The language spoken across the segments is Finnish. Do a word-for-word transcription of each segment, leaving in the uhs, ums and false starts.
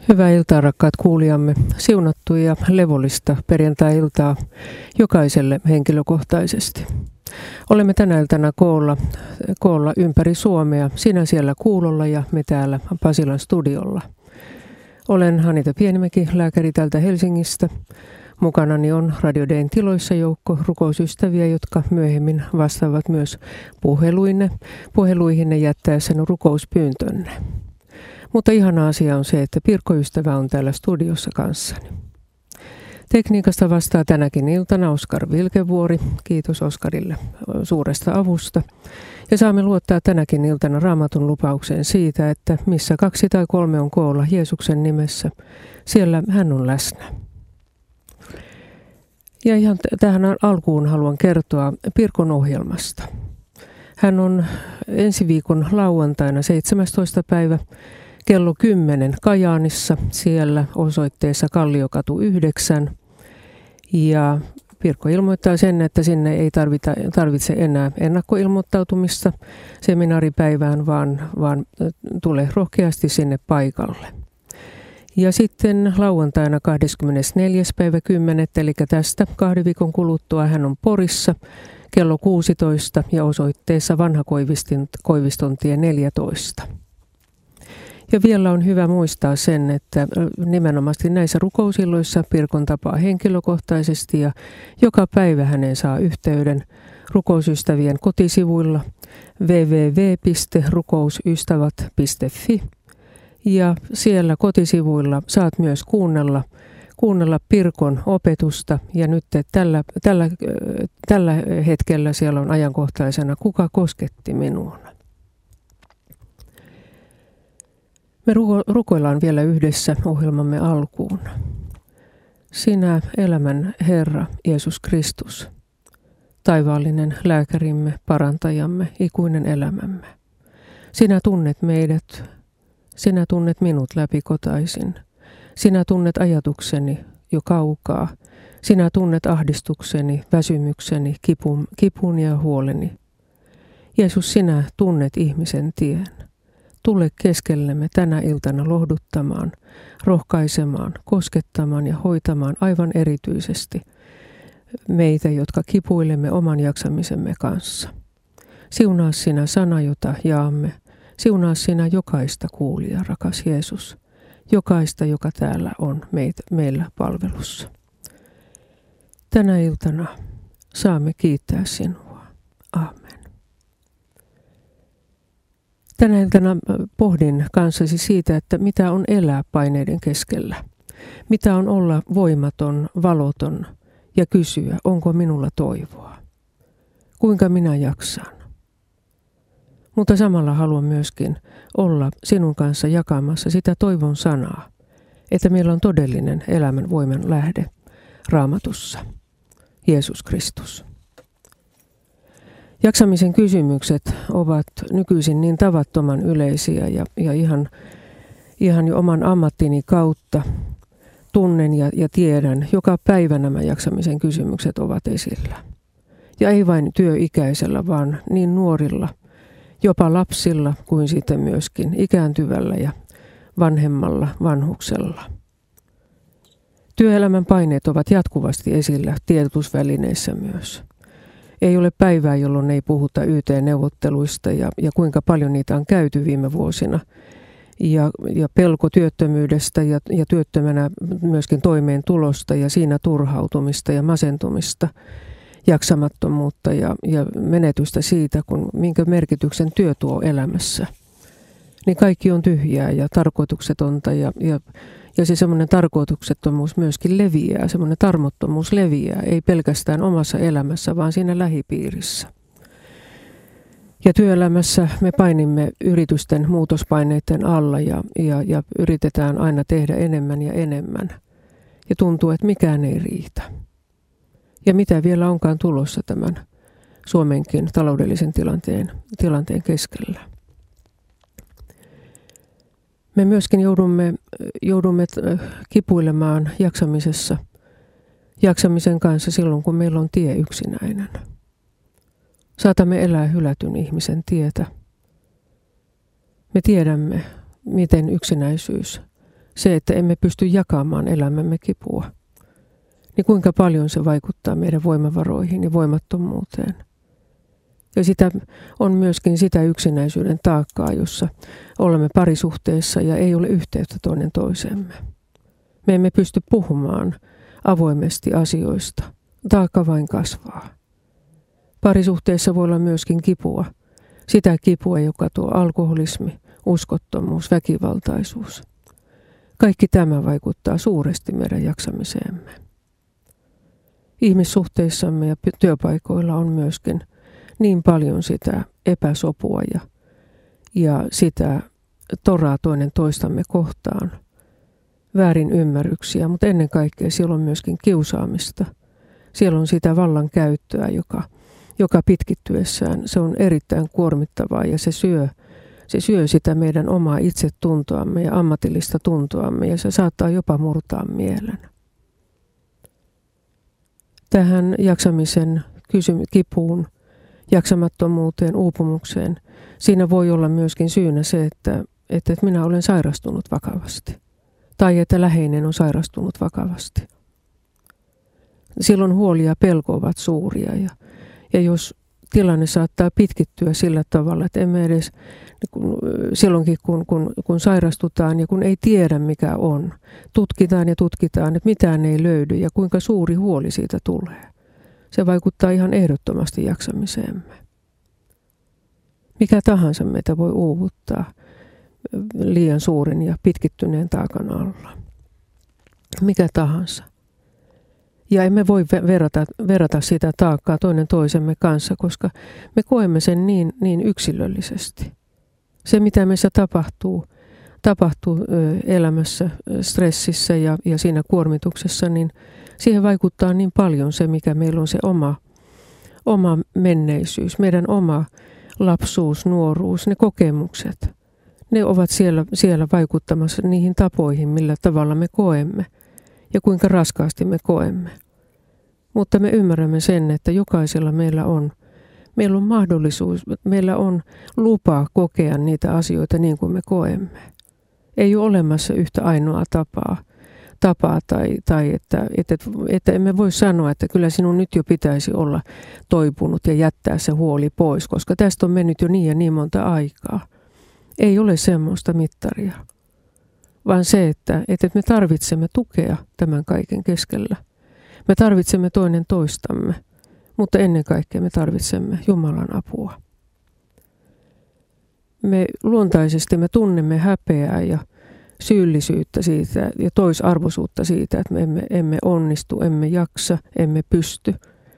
Hyvää iltaa, rakkaat kuulijamme. Siunattu ja levollista perjantai-iltaa jokaiselle henkilökohtaisesti. Olemme tänä iltana koolla, koolla ympäri Suomea. Sinä siellä kuulolla ja me täällä Pasilan studiolla. Olen Hanita Pienimäki, lääkäri täältä Helsingistä. Mukanani on Radio D:n tiloissa joukko rukousystäviä, jotka myöhemmin vastaavat myös puheluinne, puheluihinne jättäessäni rukouspyyntönne. Mutta ihana asia on se, että Pirkko-ystävä on täällä studiossa kanssani. Tekniikasta vastaa tänäkin iltana Oskar Vilkevuori. Kiitos Oskarille suuresta avusta. Ja saamme luottaa tänäkin iltana Raamatun lupaukseen siitä, että missä kaksi tai kolme on koolla Jeesuksen nimessä, siellä hän on läsnä. Ja ihan tähän alkuun haluan kertoa Pirkon ohjelmasta. Hän on ensi viikon lauantaina seitsemästoista päivä kello kymmenen Kajaanissa, siellä osoitteessa Kalliokatu yhdeksän. Ja Pirkko ilmoittaa sen, että sinne ei tarvita, tarvitse enää ennakkoilmoittautumista seminaaripäivään, vaan, vaan tule rohkeasti sinne paikalle. Ja sitten lauantaina kahdeskymmenesneljäs päivä kymmenettä, eli tästä kahden viikon kuluttua hän on Porissa kello kuusitoista ja osoitteessa Vanha Koivistontie neljätoista. Ja vielä on hyvä muistaa sen, että nimenomaan näissä rukousilloissa Pirkon tapaa henkilökohtaisesti ja joka päivä hänen saa yhteyden rukousystävien kotisivuilla double-u double-u double-u piste rukousystävät piste fi. Ja siellä kotisivuilla saat myös kuunnella, kuunnella Pirkon opetusta. Ja nyt tällä, tällä, tällä hetkellä siellä on ajankohtaisena Kuka kosketti minuun. Me rukoillaan vielä yhdessä ohjelmamme alkuun. Sinä elämän Herra Jeesus Kristus, taivaallinen lääkärimme, parantajamme, ikuinen elämämme. Sinä tunnet meidät, sinä tunnet minut läpikotaisin. Sinä tunnet ajatukseni jo kaukaa. Sinä tunnet ahdistukseni, väsymykseni, kipun, kipun ja huoleni. Jeesus, sinä tunnet ihmisen tien. Tule keskellemme tänä iltana lohduttamaan, rohkaisemaan, koskettamaan ja hoitamaan aivan erityisesti meitä, jotka kipuilemme oman jaksamisemme kanssa. Siunaa sinä sana, jota jaamme. Siunaa sinä jokaista kuulijaa, rakas Jeesus. Jokaista, joka täällä on meitä, meillä palvelussa. Tänä iltana saamme kiittää sinua. Aamen. Tänä iltana pohdin kanssasi siitä, että mitä on elää paineiden keskellä. Mitä on olla voimaton, valoton ja kysyä, onko minulla toivoa. Kuinka minä jaksan. Mutta samalla haluan myöskin olla sinun kanssa jakamassa sitä toivon sanaa, että meillä on todellinen elämän voiman lähde Raamatussa, Jeesus Kristus. Jaksamisen kysymykset ovat nykyisin niin tavattoman yleisiä ja, ja ihan, ihan jo oman ammattini kautta tunnen ja, ja tiedän, joka päivä nämä jaksamisen kysymykset ovat esillä. Ja ei vain työikäisellä, vaan niin nuorilla, jopa lapsilla kuin sitten myöskin ikääntyvällä ja vanhemmalla vanhuksella. Työelämän paineet ovat jatkuvasti esillä tiedotusvälineissä myös. Ei ole päivää, jolloin ei puhuta Y T-neuvotteluista ja, ja kuinka paljon niitä on käyty viime vuosina. Ja, ja pelko työttömyydestä ja, ja työttömänä myöskin toimeentulosta ja siinä turhautumista ja masentumista, jaksamattomuutta ja, ja menetystä siitä, kun minkä merkityksen työ tuo elämässä. Niin kaikki on tyhjää ja tarkoituksetonta ja, ja, ja se semmoinen tarkoituksettomuus myöskin leviää, semmoinen tarmottomuus leviää, ei pelkästään omassa elämässä, vaan siinä lähipiirissä. Ja työelämässä me painimme yritysten muutospaineiden alla ja, ja, ja yritetään aina tehdä enemmän ja enemmän. Ja tuntuu, että mikään ei riitä. Ja mitä vielä onkaan tulossa tämän Suomenkin taloudellisen tilanteen, tilanteen keskellä. Me myöskin joudumme, joudumme kipuilemaan jaksamisessa, jaksamisen kanssa silloin, kun meillä on tie yksinäinen. Saatamme elää hylätyn ihmisen tietä. Me tiedämme, miten yksinäisyys se, että emme pysty jakamaan elämämme kipua, niin kuinka paljon se vaikuttaa meidän voimavaroihin ja voimattomuuteen. Ja sitä on myöskin sitä yksinäisyyden taakkaa, jossa olemme parisuhteessa ja ei ole yhteyttä toinen toisemme. Me emme pysty puhumaan avoimesti asioista. Taakka vain kasvaa. Parisuhteessa voi olla myöskin kipua. Sitä kipua, joka tuo alkoholismi, uskottomuus, väkivaltaisuus. Kaikki tämä vaikuttaa suuresti meidän jaksamiseemme. Ihmissuhteissamme ja työpaikoilla on myöskin niin paljon sitä epäsopua ja, ja sitä toraa toinen toistamme kohtaan. Väärin ymmärryksiä, mutta ennen kaikkea siellä on myöskin kiusaamista. Siellä on sitä vallan käyttöä, joka, joka pitkittyessään se on erittäin kuormittavaa ja se syö, se syö sitä meidän omaa itsetuntoamme ja ammatillista tuntoamme ja se saattaa jopa murtaa mielen. Tähän jaksamisen kysy- kipuun, jaksamattomuuteen, uupumukseen, siinä voi olla myöskin syynä se, että, että minä olen sairastunut vakavasti tai että läheinen on sairastunut vakavasti. Silloin huoli ja pelko ovat suuria ja, ja jos tilanne saattaa pitkittyä sillä tavalla, että emme edes kun, silloinkin kun, kun, kun sairastutaan ja kun ei tiedä mikä on, tutkitaan ja tutkitaan, että mitään ei löydy ja kuinka suuri huoli siitä tulee. Se vaikuttaa ihan ehdottomasti jaksamiseemme. Mikä tahansa meitä voi uuvuttaa liian suuren ja pitkittyneen taakan alla. Mikä tahansa. Ja emme voi verrata, verrata sitä taakkaa toinen toisemme kanssa, koska me koemme sen niin, niin yksilöllisesti. Se, mitä meissä tapahtuu, tapahtuu elämässä, stressissä ja, ja siinä kuormituksessa, niin siihen vaikuttaa niin paljon se, mikä meillä on se oma, oma menneisyys, meidän oma lapsuus, nuoruus, ne kokemukset. Ne ovat siellä, siellä vaikuttamassa niihin tapoihin, millä tavalla me koemme ja kuinka raskaasti me koemme. Mutta me ymmärrämme sen, että jokaisella meillä on, meillä on mahdollisuus, meillä on lupa kokea niitä asioita niin kuin me koemme. Ei ole olemassa yhtä ainoa tapaa, tapaa tai, tai että, että, että emme voi sanoa, että kyllä sinun nyt jo pitäisi olla toipunut ja jättää se huoli pois, koska tästä on mennyt jo niin ja niin monta aikaa. Ei ole semmoista mittaria, vaan se, että, että me tarvitsemme tukea tämän kaiken keskellä. Me tarvitsemme toinen toistamme, mutta ennen kaikkea me tarvitsemme Jumalan apua. Me luontaisesti me tunnemme häpeää ja syyllisyyttä siitä ja toisarvoisuutta siitä, että me emme, emme onnistu, emme jaksa, emme pysty.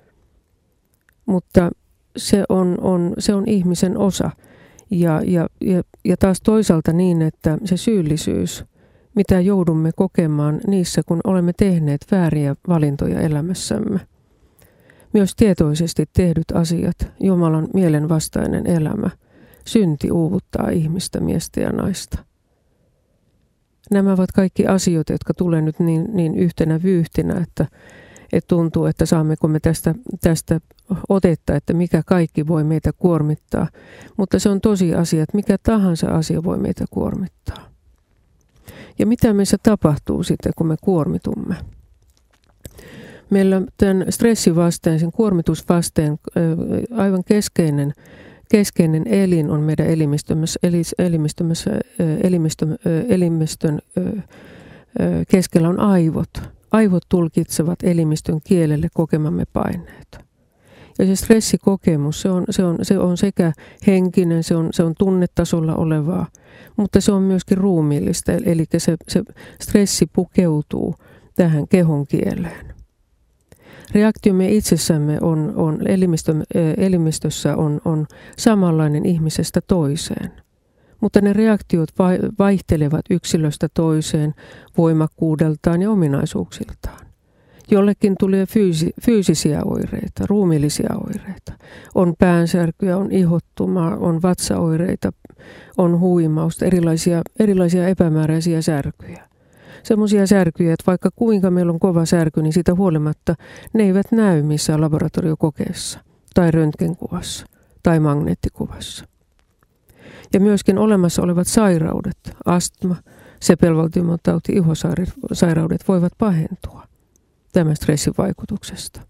Mutta se on, on, se on ihmisen osa. Ja, ja, ja, ja taas toisaalta niin, että se syyllisyys, mitä joudumme kokemaan niissä, kun olemme tehneet vääriä valintoja elämässämme. Myös tietoisesti tehdyt asiat, Jumalan mielenvastainen elämä, synti uuvuttaa ihmistä, miestä ja naista. Nämä ovat kaikki asioita, jotka tulee nyt niin, niin yhtenä vyyhtinä, että, että tuntuu, että saammeko me tästä, tästä otetta, että mikä kaikki voi meitä kuormittaa. Mutta se on tosiasia, että mikä tahansa asia voi meitä kuormittaa. Ja mitä meissä tapahtuu sitten, kun me kuormitumme? Meillä tämän stressivasteen, sen kuormitusvasteen aivan keskeinen, keskeinen elin on meidän elimistömässä, elimistömässä, elimistön, elimistön keskellä on aivot. Aivot tulkitsevat elimistön kielelle kokemamme paineet. Ja se stressikokemus, se on, se on, se on sekä henkinen, se on, se on tunnetasolla olevaa, mutta se on myöskin ruumiillista, eli se, se stressi pukeutuu tähän kehon kieleen. Reaktiomme itsessämme on, on elimistö, elimistössä on, on samanlainen ihmisestä toiseen, mutta ne reaktiot vaihtelevat yksilöstä toiseen voimakkuudeltaan ja ominaisuuksiltaan. Jollekin tulee fyysi, fyysisiä oireita, ruumiillisia oireita. On päänsärkyä, on ihottumaa, on vatsaoireita, on huimausta, erilaisia, erilaisia epämääräisiä särkyjä. Semmoisia särkyjä, että vaikka kuinka meillä on kova särky, niin siitä huolimatta ne eivät näy missään laboratoriokokeessa tai röntgenkuvassa tai magneettikuvassa. Ja myöskin olemassa olevat sairaudet, astma, sepelvaltimotauti, ihosairaudet voivat pahentua tämän stressin vaikutuksesta.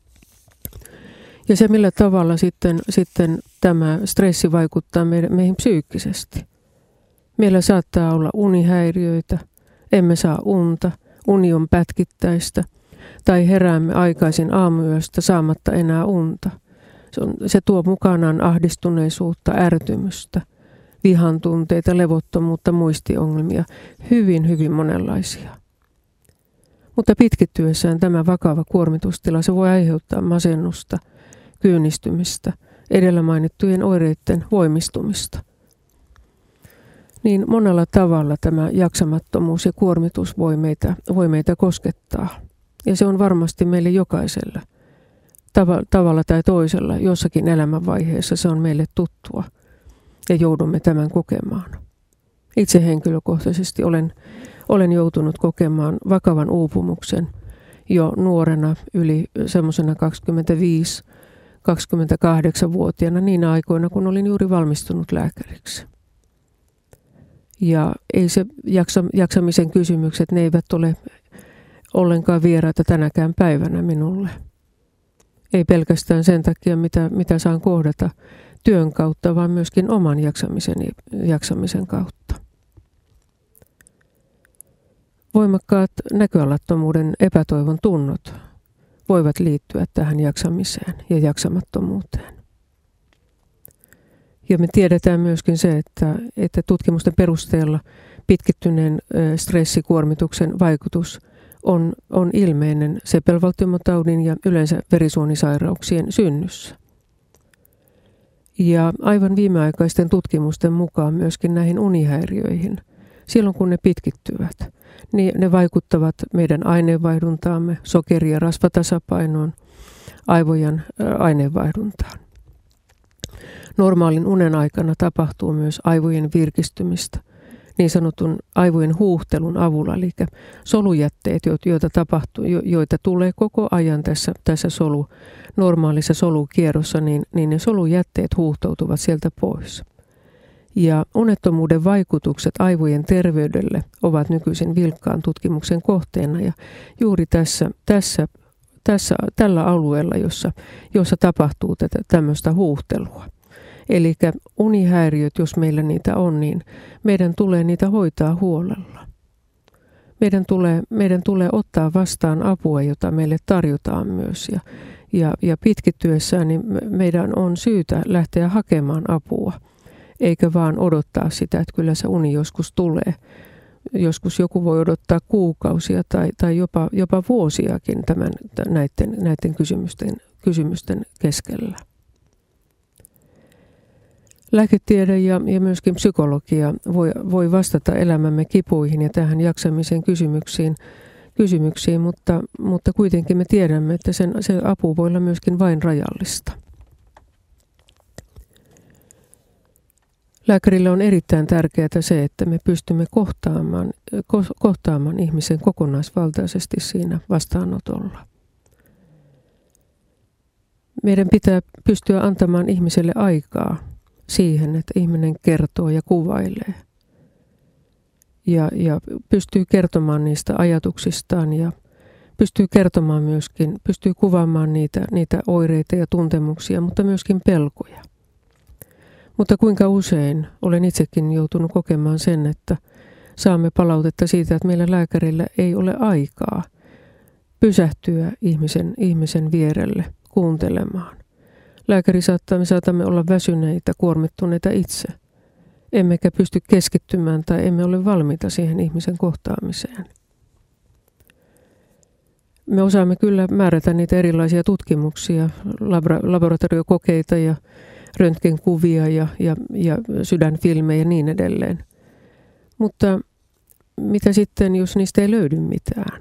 Ja se, millä tavalla sitten, sitten tämä stressi vaikuttaa meihin, meihin psyykkisesti. Meillä saattaa olla unihäiriöitä, emme saa unta, uni on pätkittäistä tai heräämme aikaisin aamuyöstä saamatta enää unta. Se, on, se tuo mukanaan ahdistuneisuutta, ärtymystä, vihan tunteita, levottomuutta, muistiongelmia, hyvin, hyvin monenlaisia. Mutta pitkittyessään tämä vakava kuormitustila, se voi aiheuttaa masennusta, kyynistymistä, edellä mainittujen oireiden voimistumista. Niin monella tavalla tämä jaksamattomuus ja kuormitus voi meitä, voi meitä koskettaa. Ja se on varmasti meille jokaisella Tava, tavalla tai toisella jossakin elämänvaiheessa se on meille tuttua ja joudumme tämän kokemaan. Itse henkilökohtaisesti olen, olen joutunut kokemaan vakavan uupumuksen jo nuorena yli semmoisena kaksikymmentäviisi kaksikymmentäkahdeksanvuotiaana niinä aikoina, kun olin juuri valmistunut lääkäriksi. Ja ei se jaksa, jaksamisen kysymykset, ne eivät ole ollenkaan vieraita tänäkään päivänä minulle. Ei pelkästään sen takia, mitä, mitä saan kohdata työn kautta, vaan myöskin oman jaksamisen, jaksamisen kautta. Voimakkaat näköalattomuuden epätoivon tunnot voivat liittyä tähän jaksamiseen ja jaksamattomuuteen. Ja me tiedetään myöskin se, että, että tutkimusten perusteella pitkittyneen stressikuormituksen vaikutus on, on ilmeinen sepelvaltimotaudin ja yleensä verisuonisairauksien synnyssä. Ja aivan viimeaikaisten tutkimusten mukaan myöskin näihin unihäiriöihin, silloin kun ne pitkittyvät, niin ne vaikuttavat meidän aineenvaihduntaamme, sokeri- ja rasvatasapainoon, aivojen aineenvaihduntaan. Normaalin unen aikana tapahtuu myös aivojen virkistymistä, niin sanotun aivojen huuhtelun avulla, eli solujätteet, joita, tapahtuu, joita tulee koko ajan tässä, tässä solu, normaalissa solukierrossa, niin, niin ne solujätteet huuhtoutuvat sieltä pois. Ja unettomuuden vaikutukset aivojen terveydelle ovat nykyisin vilkkaan tutkimuksen kohteena, ja juuri tässä, tässä, tässä tällä alueella, jossa, jossa tapahtuu tätä, tämmöistä huuhtelua. Eli unihäiriöt, jos meillä niitä on, niin meidän tulee niitä hoitaa huolella. Meidän tulee, meidän tulee ottaa vastaan apua, jota meille tarjotaan myös. Ja, ja, ja pitkittyessään niin meidän on syytä lähteä hakemaan apua, eikä vaan odottaa sitä, että kyllä se uni joskus tulee. Joskus joku voi odottaa kuukausia tai, tai jopa, jopa vuosiakin tämän, näiden, näiden kysymysten, kysymysten keskellä. Lääketiede ja, ja myöskin psykologia voi, voi vastata elämämme kipuihin ja tähän jaksamisen kysymyksiin, kysymyksiin mutta, mutta kuitenkin me tiedämme, että sen, se apu voi olla myöskin vain rajallista. Lääkärille on erittäin tärkeää se, että me pystymme kohtaamaan, ko, kohtaamaan ihmisen kokonaisvaltaisesti siinä vastaanotolla. Meidän pitää pystyä antamaan ihmiselle aikaa siihen, että ihminen kertoo ja kuvailee ja, ja pystyy kertomaan niistä ajatuksistaan ja pystyy kertomaan myöskin, pystyy kuvaamaan niitä, niitä oireita ja tuntemuksia, mutta myöskin pelkoja. Mutta kuinka usein olen itsekin joutunut kokemaan sen, että saamme palautetta siitä, että meillä lääkärillä ei ole aikaa pysähtyä ihmisen, ihmisen vierelle kuuntelemaan. Lääkäri saattaa, me saatamme olla väsyneitä, kuormittuneita itse. Emmekä pysty keskittymään tai emme ole valmiita siihen ihmisen kohtaamiseen. Me osaamme kyllä määrätä niitä erilaisia tutkimuksia, labra, laboratoriokokeita ja röntgenkuvia ja, ja, ja sydänfilmejä ja niin edelleen. Mutta mitä sitten, jos niistä ei löydy mitään?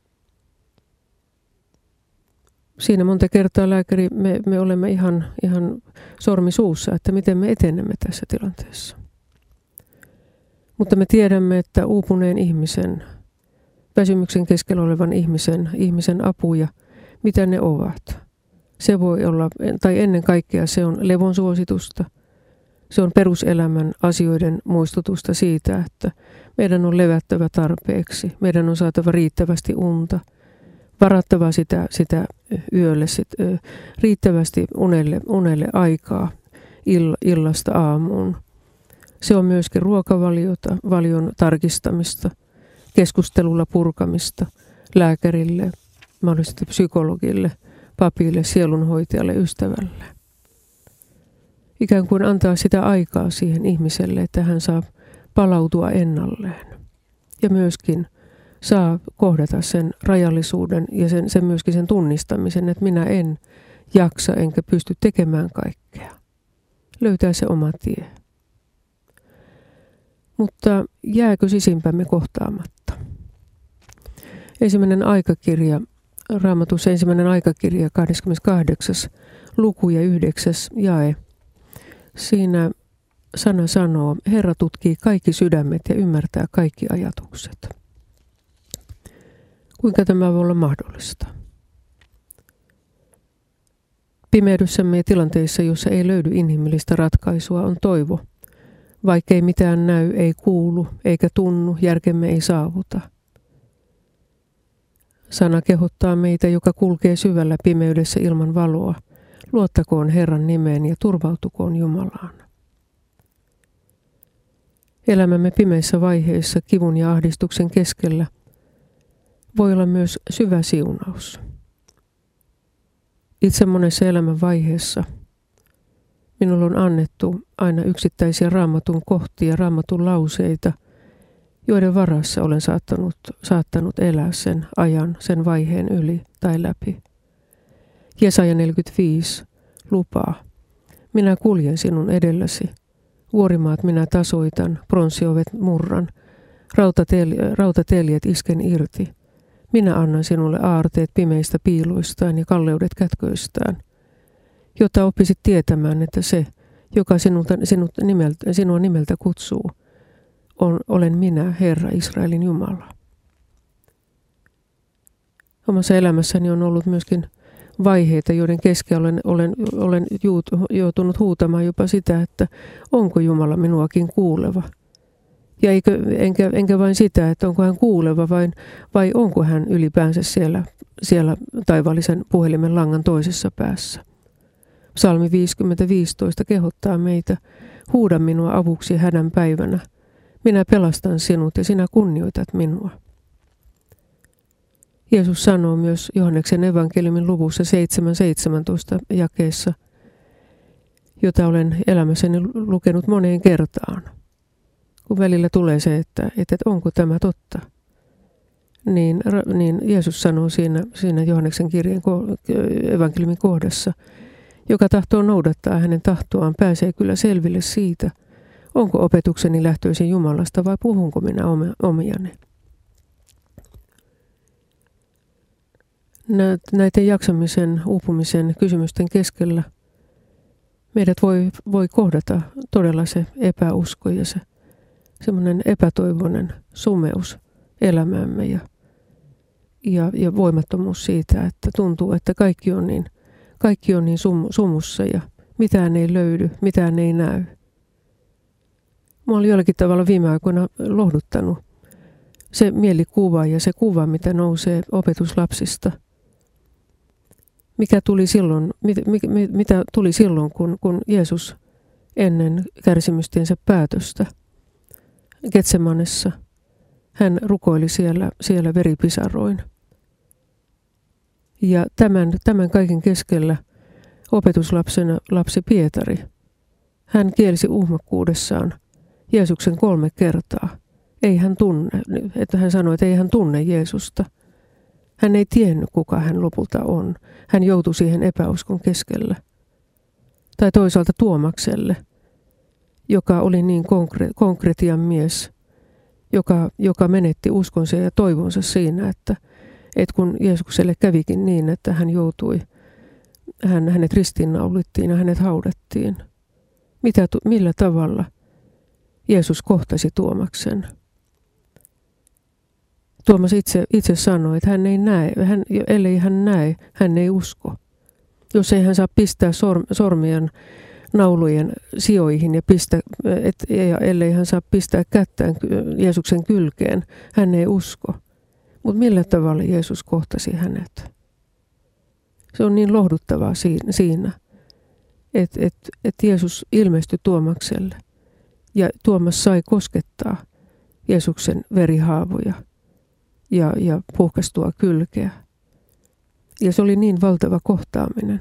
Siinä monta kertaa lääkäri, me, me olemme ihan, ihan sormi suussa, että miten me etenemme tässä tilanteessa. Mutta me tiedämme, että uupuneen ihmisen, väsymyksen keskellä olevan ihmisen, ihmisen apuja, mitä ne ovat. Se voi olla, tai ennen kaikkea se on levon suositusta. Se on peruselämän asioiden muistutusta siitä, että meidän on levättävä tarpeeksi, meidän on saatava riittävästi unta, varattava sitä, sitä yölle, sit, riittävästi unelle, unelle aikaa ill, illasta aamuun. Se on myöskin ruokavaliota, valion tarkistamista, keskustelulla purkamista lääkärille, mahdollisesti psykologille, papille, sielunhoitajalle, ystävälle. Ikään kuin antaa sitä aikaa siihen ihmiselle, että hän saa palautua ennalleen. Ja myöskin saa kohdata sen rajallisuuden ja sen, sen myöskin sen tunnistamisen, että minä en jaksa enkä pysty tekemään kaikkea. Löytää se oma tie. Mutta jääkö sisimpämme kohtaamatta? Ensimmäinen aikakirja, Raamatussa ensimmäinen aikakirja, kahdeskymmeneskahdeksas luku ja yhdeksäs jae. Siinä sana sanoo, Herra tutkii kaikki sydämet ja ymmärtää kaikki ajatukset. Kuinka tämä voi olla mahdollista? Pimeydessämme ja tilanteissa, jossa ei löydy inhimillistä ratkaisua, on toivo. Vaikkei mitään näy, ei kuulu, eikä tunnu, järkemme ei saavuta. Sana kehottaa meitä, joka kulkee syvällä pimeydessä ilman valoa. Luottakoon Herran nimeen ja turvautukoon Jumalaan. Elämämme pimeissä vaiheissa kivun ja ahdistuksen keskellä voi olla myös syvä siunaus. Itse monessa elämän vaiheessa minulle on annettu aina yksittäisiä Raamatun kohtia, Raamatun lauseita, joiden varassa olen saattanut, saattanut elää sen ajan, sen vaiheen yli tai läpi. Jesaja neljäkymmentäviisi lupaa, minä kuljen sinun edelläsi, vuorimaat minä tasoitan, pronssiovet murran, rautatel- rautateljet isken irti. Minä annan sinulle aarteet pimeistä piiloistaan ja kalleudet kätköistään, jotta oppisit tietämään, että se, joka sinulta, sinut nimeltä, sinua nimeltä kutsuu, on, olen minä, Herra, Israelin Jumala. Omassa elämässäni on ollut myöskin vaiheita, joiden keskellä olen, olen, olen juut, joutunut huutamaan jopa sitä, että onko Jumala minuakin kuuleva. Ja eikö, enkä, enkä vain sitä, että onko hän kuuleva vai, vai onko hän ylipäänsä siellä, siellä taivaallisen puhelimen langan toisessa päässä. Psalmi viisikymmentä viisitoista kehottaa meitä, huuda minua avuksi hädän päivänä. Minä pelastan sinut ja sinä kunnioitat minua. Jeesus sanoo myös Johanneksen evankeliumin luvussa seitsemän seitsemäntoista jakeessa, jota olen elämässäni lukenut moneen kertaan. Kun välillä tulee se, että, että onko tämä totta, niin, niin Jeesus sanoo siinä, siinä Johanneksen kirjeen evankeliumin kohdassa, joka tahtoo noudattaa hänen tahtoaan, pääsee kyllä selville siitä, onko opetukseni lähtöisin Jumalasta vai puhunko minä omiani. Näiden jaksamisen, uupumisen kysymysten keskellä meidät voi, voi kohdata todella se epäusko ja se semmoinen epätoivoinen sumeus elämäämme ja, ja, ja voimattomuus siitä, että tuntuu, että kaikki on niin, kaikki on niin sum, sumussa ja mitään ei löydy, mitään ei näy. Mä olin jollakin tavalla viime aikoina lohduttanut se mielikuva ja se kuva, mitä nousee opetuslapsista. Mikä tuli silloin, mit, mit, mit, mitä tuli silloin, kun, kun Jeesus ennen kärsimystiensä päätöstä Getsemanessa, hän rukoili siellä, siellä veripisaroin. Ja tämän, tämän kaiken keskellä opetuslapsena lapsi Pietari, hän kielsi uhmakkuudessaan Jeesuksen kolme kertaa. Ei hän tunne, että hän sanoi, että ei hän tunne Jeesusta. Hän ei tiennyt, kuka hän lopulta on. Hän joutui siihen epäuskon keskellä. Tai toisaalta Tuomakselle, joka oli niin konkre- konkretian mies, joka, joka menetti uskonsa ja toivonsa siinä, että, että kun Jeesukselle kävikin niin, että hän joutui, hän, hänet ristiinnaulittiin ja hänet haudattiin. Mitä, millä tavalla Jeesus kohtasi Tuomaksen? Tuomas itse, itse sanoi, että hän ei näe, hän, ellei hän näe, hän ei usko. Jos ei hän saa pistää sorm, sormiaan naulujen sijoihin ja, pistä, et, ja ellei hän saa pistää kättään Jeesuksen kylkeen, hän ei usko. Mutta millä tavalla Jeesus kohtasi hänet? Se on niin lohduttavaa siinä, että et, et Jeesus ilmestyi Tuomakselle ja Tuomas sai koskettaa Jeesuksen verihaavoja ja, ja puhkastua kylkeä. Ja se oli niin valtava kohtaaminen.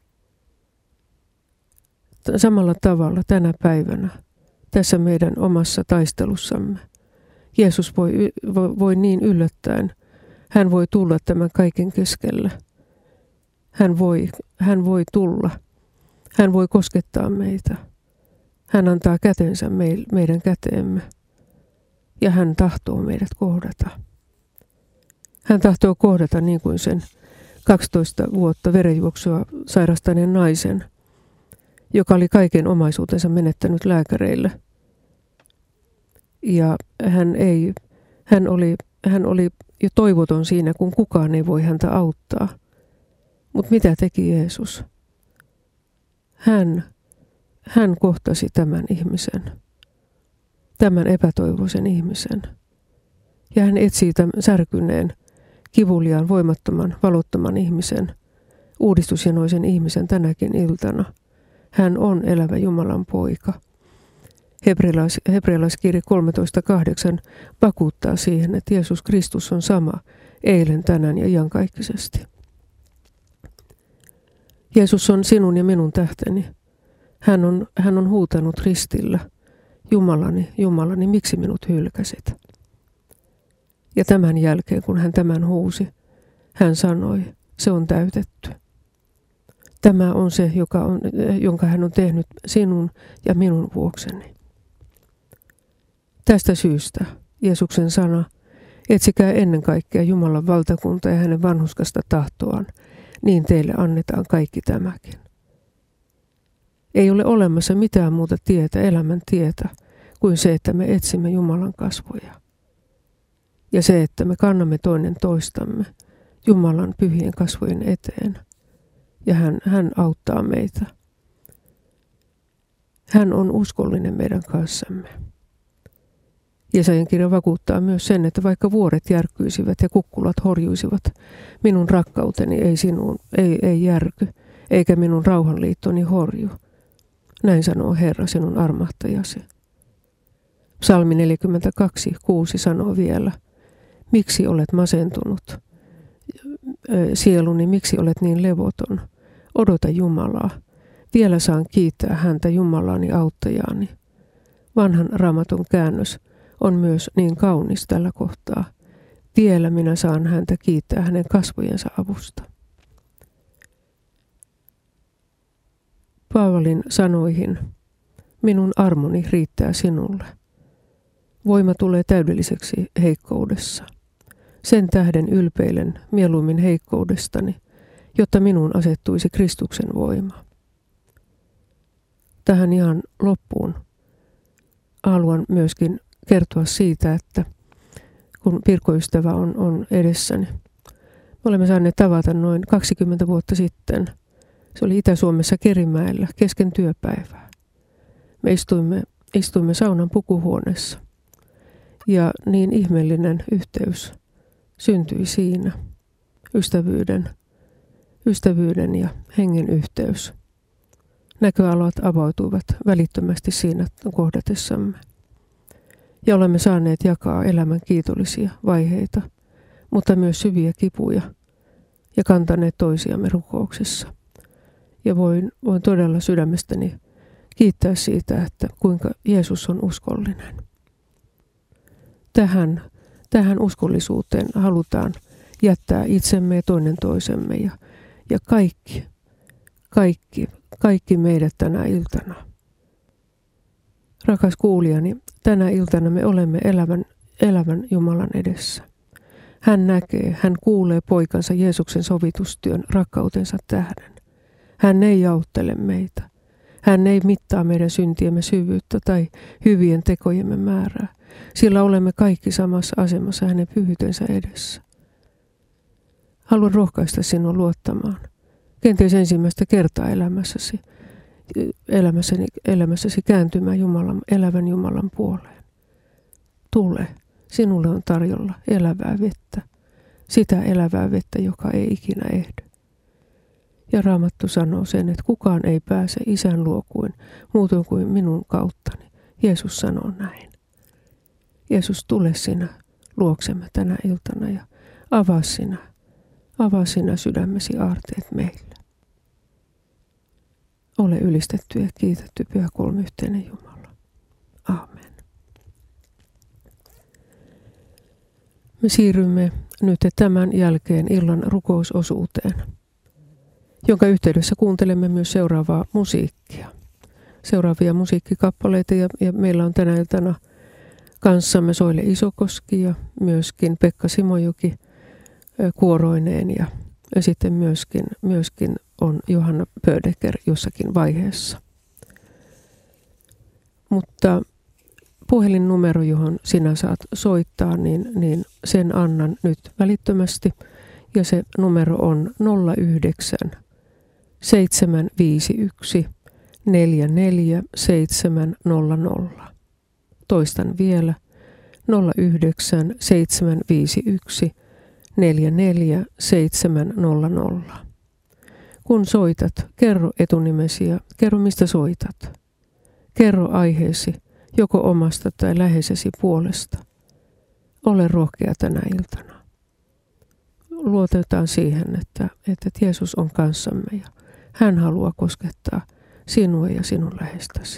Samalla tavalla tänä päivänä, tässä meidän omassa taistelussamme, Jeesus voi, voi, voi niin yllättäen, hän voi tulla tämän kaiken keskelle. Hän voi, hän voi tulla, hän voi koskettaa meitä. Hän antaa kätensä meidän käteemme ja hän tahtoo meidät kohdata. Hän tahtoo kohdata niin kuin sen kaksitoista vuotta verenjuoksua sairastaneen naisen, joka oli kaiken omaisuutensa menettänyt lääkäreille. Ja hän, ei, hän, oli, hän oli jo toivoton siinä, kun kukaan ei voi häntä auttaa. Mutta mitä teki Jeesus? Hän, hän kohtasi tämän ihmisen, tämän epätoivoisen ihmisen. Ja hän etsii tämän särkyneen, kivuliaan, voimattoman, valottoman ihmisen, uudistusjanoisen ihmisen tänäkin iltana. Hän on elävä Jumalan poika. Hebrealais, hebrealaiskirja kolmetoista kahdeksan vakuuttaa siihen, että Jeesus Kristus on sama eilen, tänään ja iankaikkisesti. Jeesus on sinun ja minun tähteni. Hän on, hän on huutanut ristillä, Jumalani, Jumalani, miksi minut hylkäsit? Ja tämän jälkeen, kun hän tämän huusi, hän sanoi, se on täytetty. Tämä on se, joka on, jonka hän on tehnyt sinun ja minun vuokseni. Tästä syystä Jeesuksen sana, etsikää ennen kaikkea Jumalan valtakuntaa ja hänen vanhurskasta tahtoaan, niin teille annetaan kaikki tämäkin. Ei ole olemassa mitään muuta tietä, elämän tietä, kuin se, että me etsimme Jumalan kasvoja. Ja se, että me kannamme toinen toistamme Jumalan pyhien kasvojen eteen. Ja hän, hän auttaa meitä. Hän on uskollinen meidän kanssamme. Jesajan kirja vakuuttaa myös sen, että vaikka vuoret järkkyisivät ja kukkulat horjuisivat, minun rakkauteni ei sinuun, ei, ei järky, eikä minun rauhanliittoni horju. Näin sanoo Herra, sinun armahtajasi. Psalmi neljäkymmentäkaksi kuusi sanoo vielä, miksi olet masentunut? Sieluni, miksi olet niin levoton? Odota Jumalaa. Vielä saan kiittää häntä Jumalaani auttajaani. Vanhan Raamatun käännös on myös niin kaunis tällä kohtaa. Vielä minä saan häntä kiittää hänen kasvojensa avusta. Paavalin sanoihin, minun armoni riittää sinulle. Voima tulee täydelliseksi heikkoudessa. Sen tähden ylpeilen mieluummin heikkoudestani, jotta minuun asettuisi Kristuksen voima. Tähän ihan loppuun haluan myöskin kertoa siitä, että kun Pirkko-ystävä on, on edessäni. Me olemme saaneet tavata noin kaksikymmentä vuotta sitten. Se oli Itä-Suomessa Kerimäellä kesken työpäivää. Me istuimme, istuimme saunan pukuhuoneessa ja niin ihmeellinen yhteys syntyi siinä. Ystävyyden, ystävyyden ja hengen yhteys. Näköalat avautuivat välittömästi siinä kohdatessamme. Ja olemme saaneet jakaa elämän kiitollisia vaiheita, mutta myös syviä kipuja ja kantaneet toisiamme rukouksessa. Ja voin, voin todella sydämestäni kiittää siitä, että kuinka Jeesus on uskollinen. Tähän, tähän uskollisuuteen halutaan jättää itsemme ja toinen toisemme ja, ja kaikki, kaikki, kaikki meidät tänä iltana. Rakas kuulijani, tänä iltana me olemme elävän, elävän Jumalan edessä. Hän näkee, hän kuulee poikansa Jeesuksen sovitustyön rakkautensa tähden. Hän ei jauttele meitä. Hän ei mittaa meidän syntiemme syvyyttä tai hyvien tekojemme määrää, sillä olemme kaikki samassa asemassa hänen pyhyytensä edessä. Haluan rohkaista sinua luottamaan, kenties ensimmäistä kertaa elämässäsi, elämässäsi, elämässäsi kääntymään Jumalan, elävän Jumalan puoleen. Tule, sinulle on tarjolla elävää vettä, sitä elävää vettä, joka ei ikinä ehdy. Ja Raamattu sanoo sen, että kukaan ei pääse Isän luo kuin muutoin kuin minun kauttani. Jeesus sanoo näin. Jeesus, tule sinä luoksemme tänä iltana ja avaa sinä, avaa sinä sydämesi aarteet meille. Ole ylistetty ja kiitetty Pyhä Kolmiyhteinen Jumala. Aamen. Me siirrymme nyt tämän jälkeen illan rukousosuuteen, jonka yhteydessä kuuntelemme myös seuraavaa musiikkia. Seuraavia musiikkikappaleita ja, ja meillä on tänä iltana kanssamme Soile Isokoski ja myöskin Pekka Simojoki kuoroineen ja, ja sitten myöskin, myöskin on Johanna Pödeker jossakin vaiheessa. Mutta puhelinnumero, johon sinä saat soittaa, niin, niin sen annan nyt välittömästi. Ja se numero on nolla yhdeksän seitsemän viisi yksi neljä neljä seitsemän nolla nolla. Toistan vielä nolla yhdeksän seitsemän viisi yksi neljä neljä seitsemän nolla nolla. Kun soitat, kerro etunimesi ja kerro mistä soitat. Kerro aiheesi joko omasta tai läheisesi puolesta. Ole rohkea tänä iltana. Luotetaan siihen, että, että Jeesus on kanssamme ja hän haluaa koskettaa sinua ja sinun lähestäsi.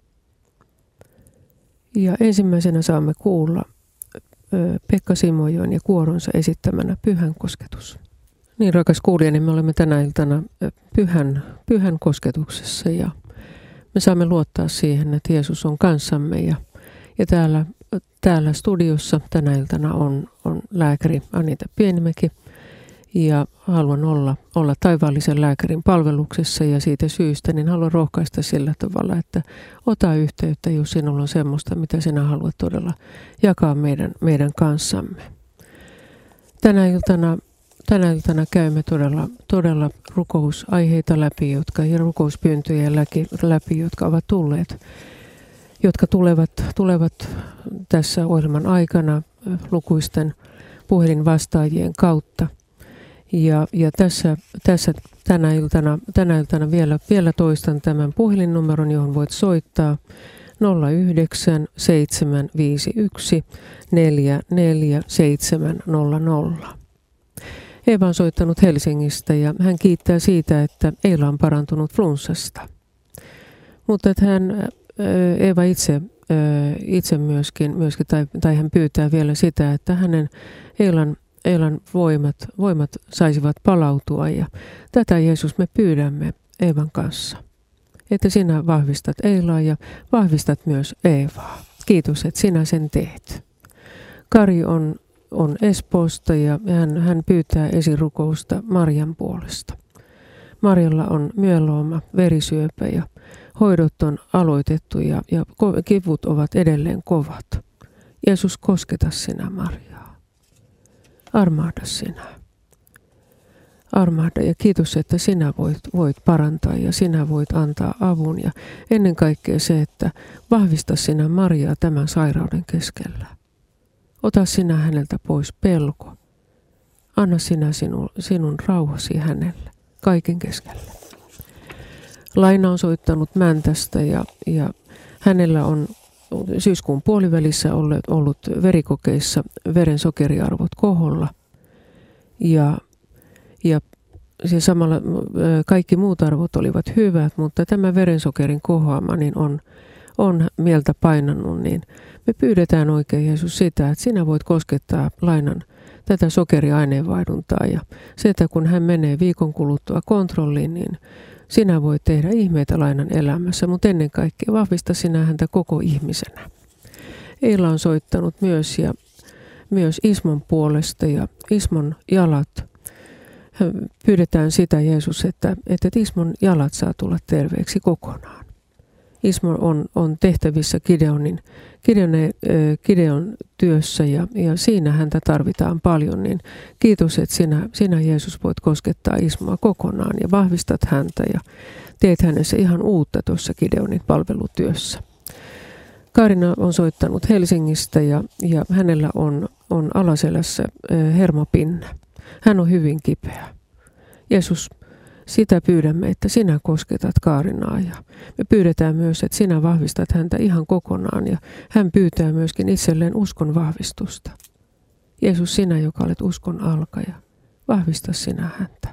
Ja ensimmäisenä saamme kuulla Pekka Simojoen ja kuoronsa esittämänä Pyhän kosketus. Niin rakas kuulija, niin me olemme tänä iltana pyhän, pyhän kosketuksessa ja me saamme luottaa siihen, että Jeesus on kanssamme ja, ja täällä, täällä studiossa tänä iltana on, on lääkäri Anita Pienimäki ja haluan olla, olla taivaallisen lääkärin palveluksessa ja siitä syystä niin haluan rohkaista sillä tavalla, että ota yhteyttä, jos sinulla on semmoista, mitä sinä haluat todella jakaa meidän, meidän kanssamme. Tänä iltana, tänä iltana käymme todella, todella rukousaiheita läpi, jotka, ja rukouspyyntöjä läpi, läpi, jotka ovat tulleet, jotka tulevat, tulevat tässä ohjelman aikana lukuisten puhelinvastaajien kautta. Ja, ja tässä, tässä tänä iltana, tänä iltana vielä, vielä toistan tämän puhelinnumeron, johon voit soittaa nolla yhdeksän seitsemän viisi yksi neljä neljä seitsemän nolla nolla. Eeva on soittanut Helsingistä ja hän kiittää siitä, että Eila on parantunut flunssasta. Mutta että hän, Eeva itse, itse myöskin, myöskin tai, tai hän pyytää vielä sitä, että hänen Eilan Eilan voimat, voimat saisivat palautua ja tätä Jeesus me pyydämme Eevan kanssa. Että sinä vahvistat Eilaa ja vahvistat myös Eevaa. Kiitos, että sinä sen teet. Kari on, on Espoosta ja hän, hän pyytää esirukousta Marjan puolesta. Marjalla on myeloma, verisyöpä ja hoidot on aloitettu ja, ja kivut ovat edelleen kovat. Jeesus, kosketa sinä Marjaa. Armahda sinä. Armahda ja kiitos, että sinä voit, voit parantaa ja sinä voit antaa avun. Ja ennen kaikkea se, että vahvista sinä Mariaa tämän sairauden keskellä. Ota sinä häneltä pois pelko. Anna sinä sinun, sinun rauhasi hänelle kaiken keskellä. Laina on soittanut Mäntästä ja, ja hänellä on syyskuun puolivälissä ollut verikokeissa verensokeriarvot koholla ja, ja se samalla kaikki muut arvot olivat hyvät, mutta tämä verensokerin kohoama niin on, on mieltä painannut, niin me pyydetään oikein Jeesus sitä, että sinä voit koskettaa Lainan tätä sokeriaineenvaihduntaa ja se, että kun hän menee viikon kuluttua kontrolliin, niin sinä voit tehdä ihmeitä Lainan elämässä, mutta ennen kaikkea vahvista sinä häntä koko ihmisenä. Eila on soittanut myös ja myös Ismon puolesta ja Ismon jalat. Pyydetään sitä Jeesus, että, että Ismon jalat saa tulla terveeksi kokonaan. Ismo on, on tehtävissä Gideonin, Gideonin, Gideon työssä ja, ja siinä häntä tarvitaan paljon. Niin kiitos, että sinä, sinä Jeesus voit koskettaa Ismoa kokonaan ja vahvistat häntä ja teet hänessä ihan uutta tuossa Gideonin palvelutyössä. Kaarina on soittanut Helsingistä ja, ja hänellä on, on alaselässä hermopinna. Hän on hyvin kipeä. Jeesus, sitä pyydämme, että sinä kosketat Kaarinaa ja me pyydetään myös, että sinä vahvistat häntä ihan kokonaan ja hän pyytää myöskin itselleen uskon vahvistusta. Jeesus, sinä, joka olet uskon alkaja, vahvista sinä häntä.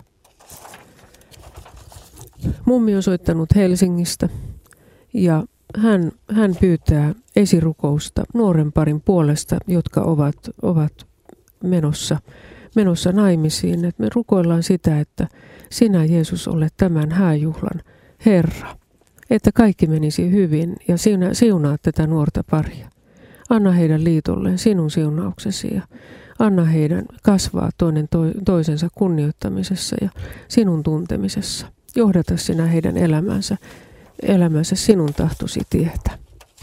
Mummi on soittanut Helsingistä ja hän, hän pyytää esirukousta nuoren parin puolesta, jotka ovat, ovat menossa, menossa naimisiin. Et me rukoillaan sitä, että sinä Jeesus olet tämän hääjuhlan Herra, että kaikki menisi hyvin ja sinä siunaat tätä nuorta paria. Anna heidän liitolleen sinun siunauksesi ja anna heidän kasvaa toinen toisensa kunnioittamisessa ja sinun tuntemisessa. Johdata sinä heidän elämänsä, elämänsä sinun tahtosi tietä.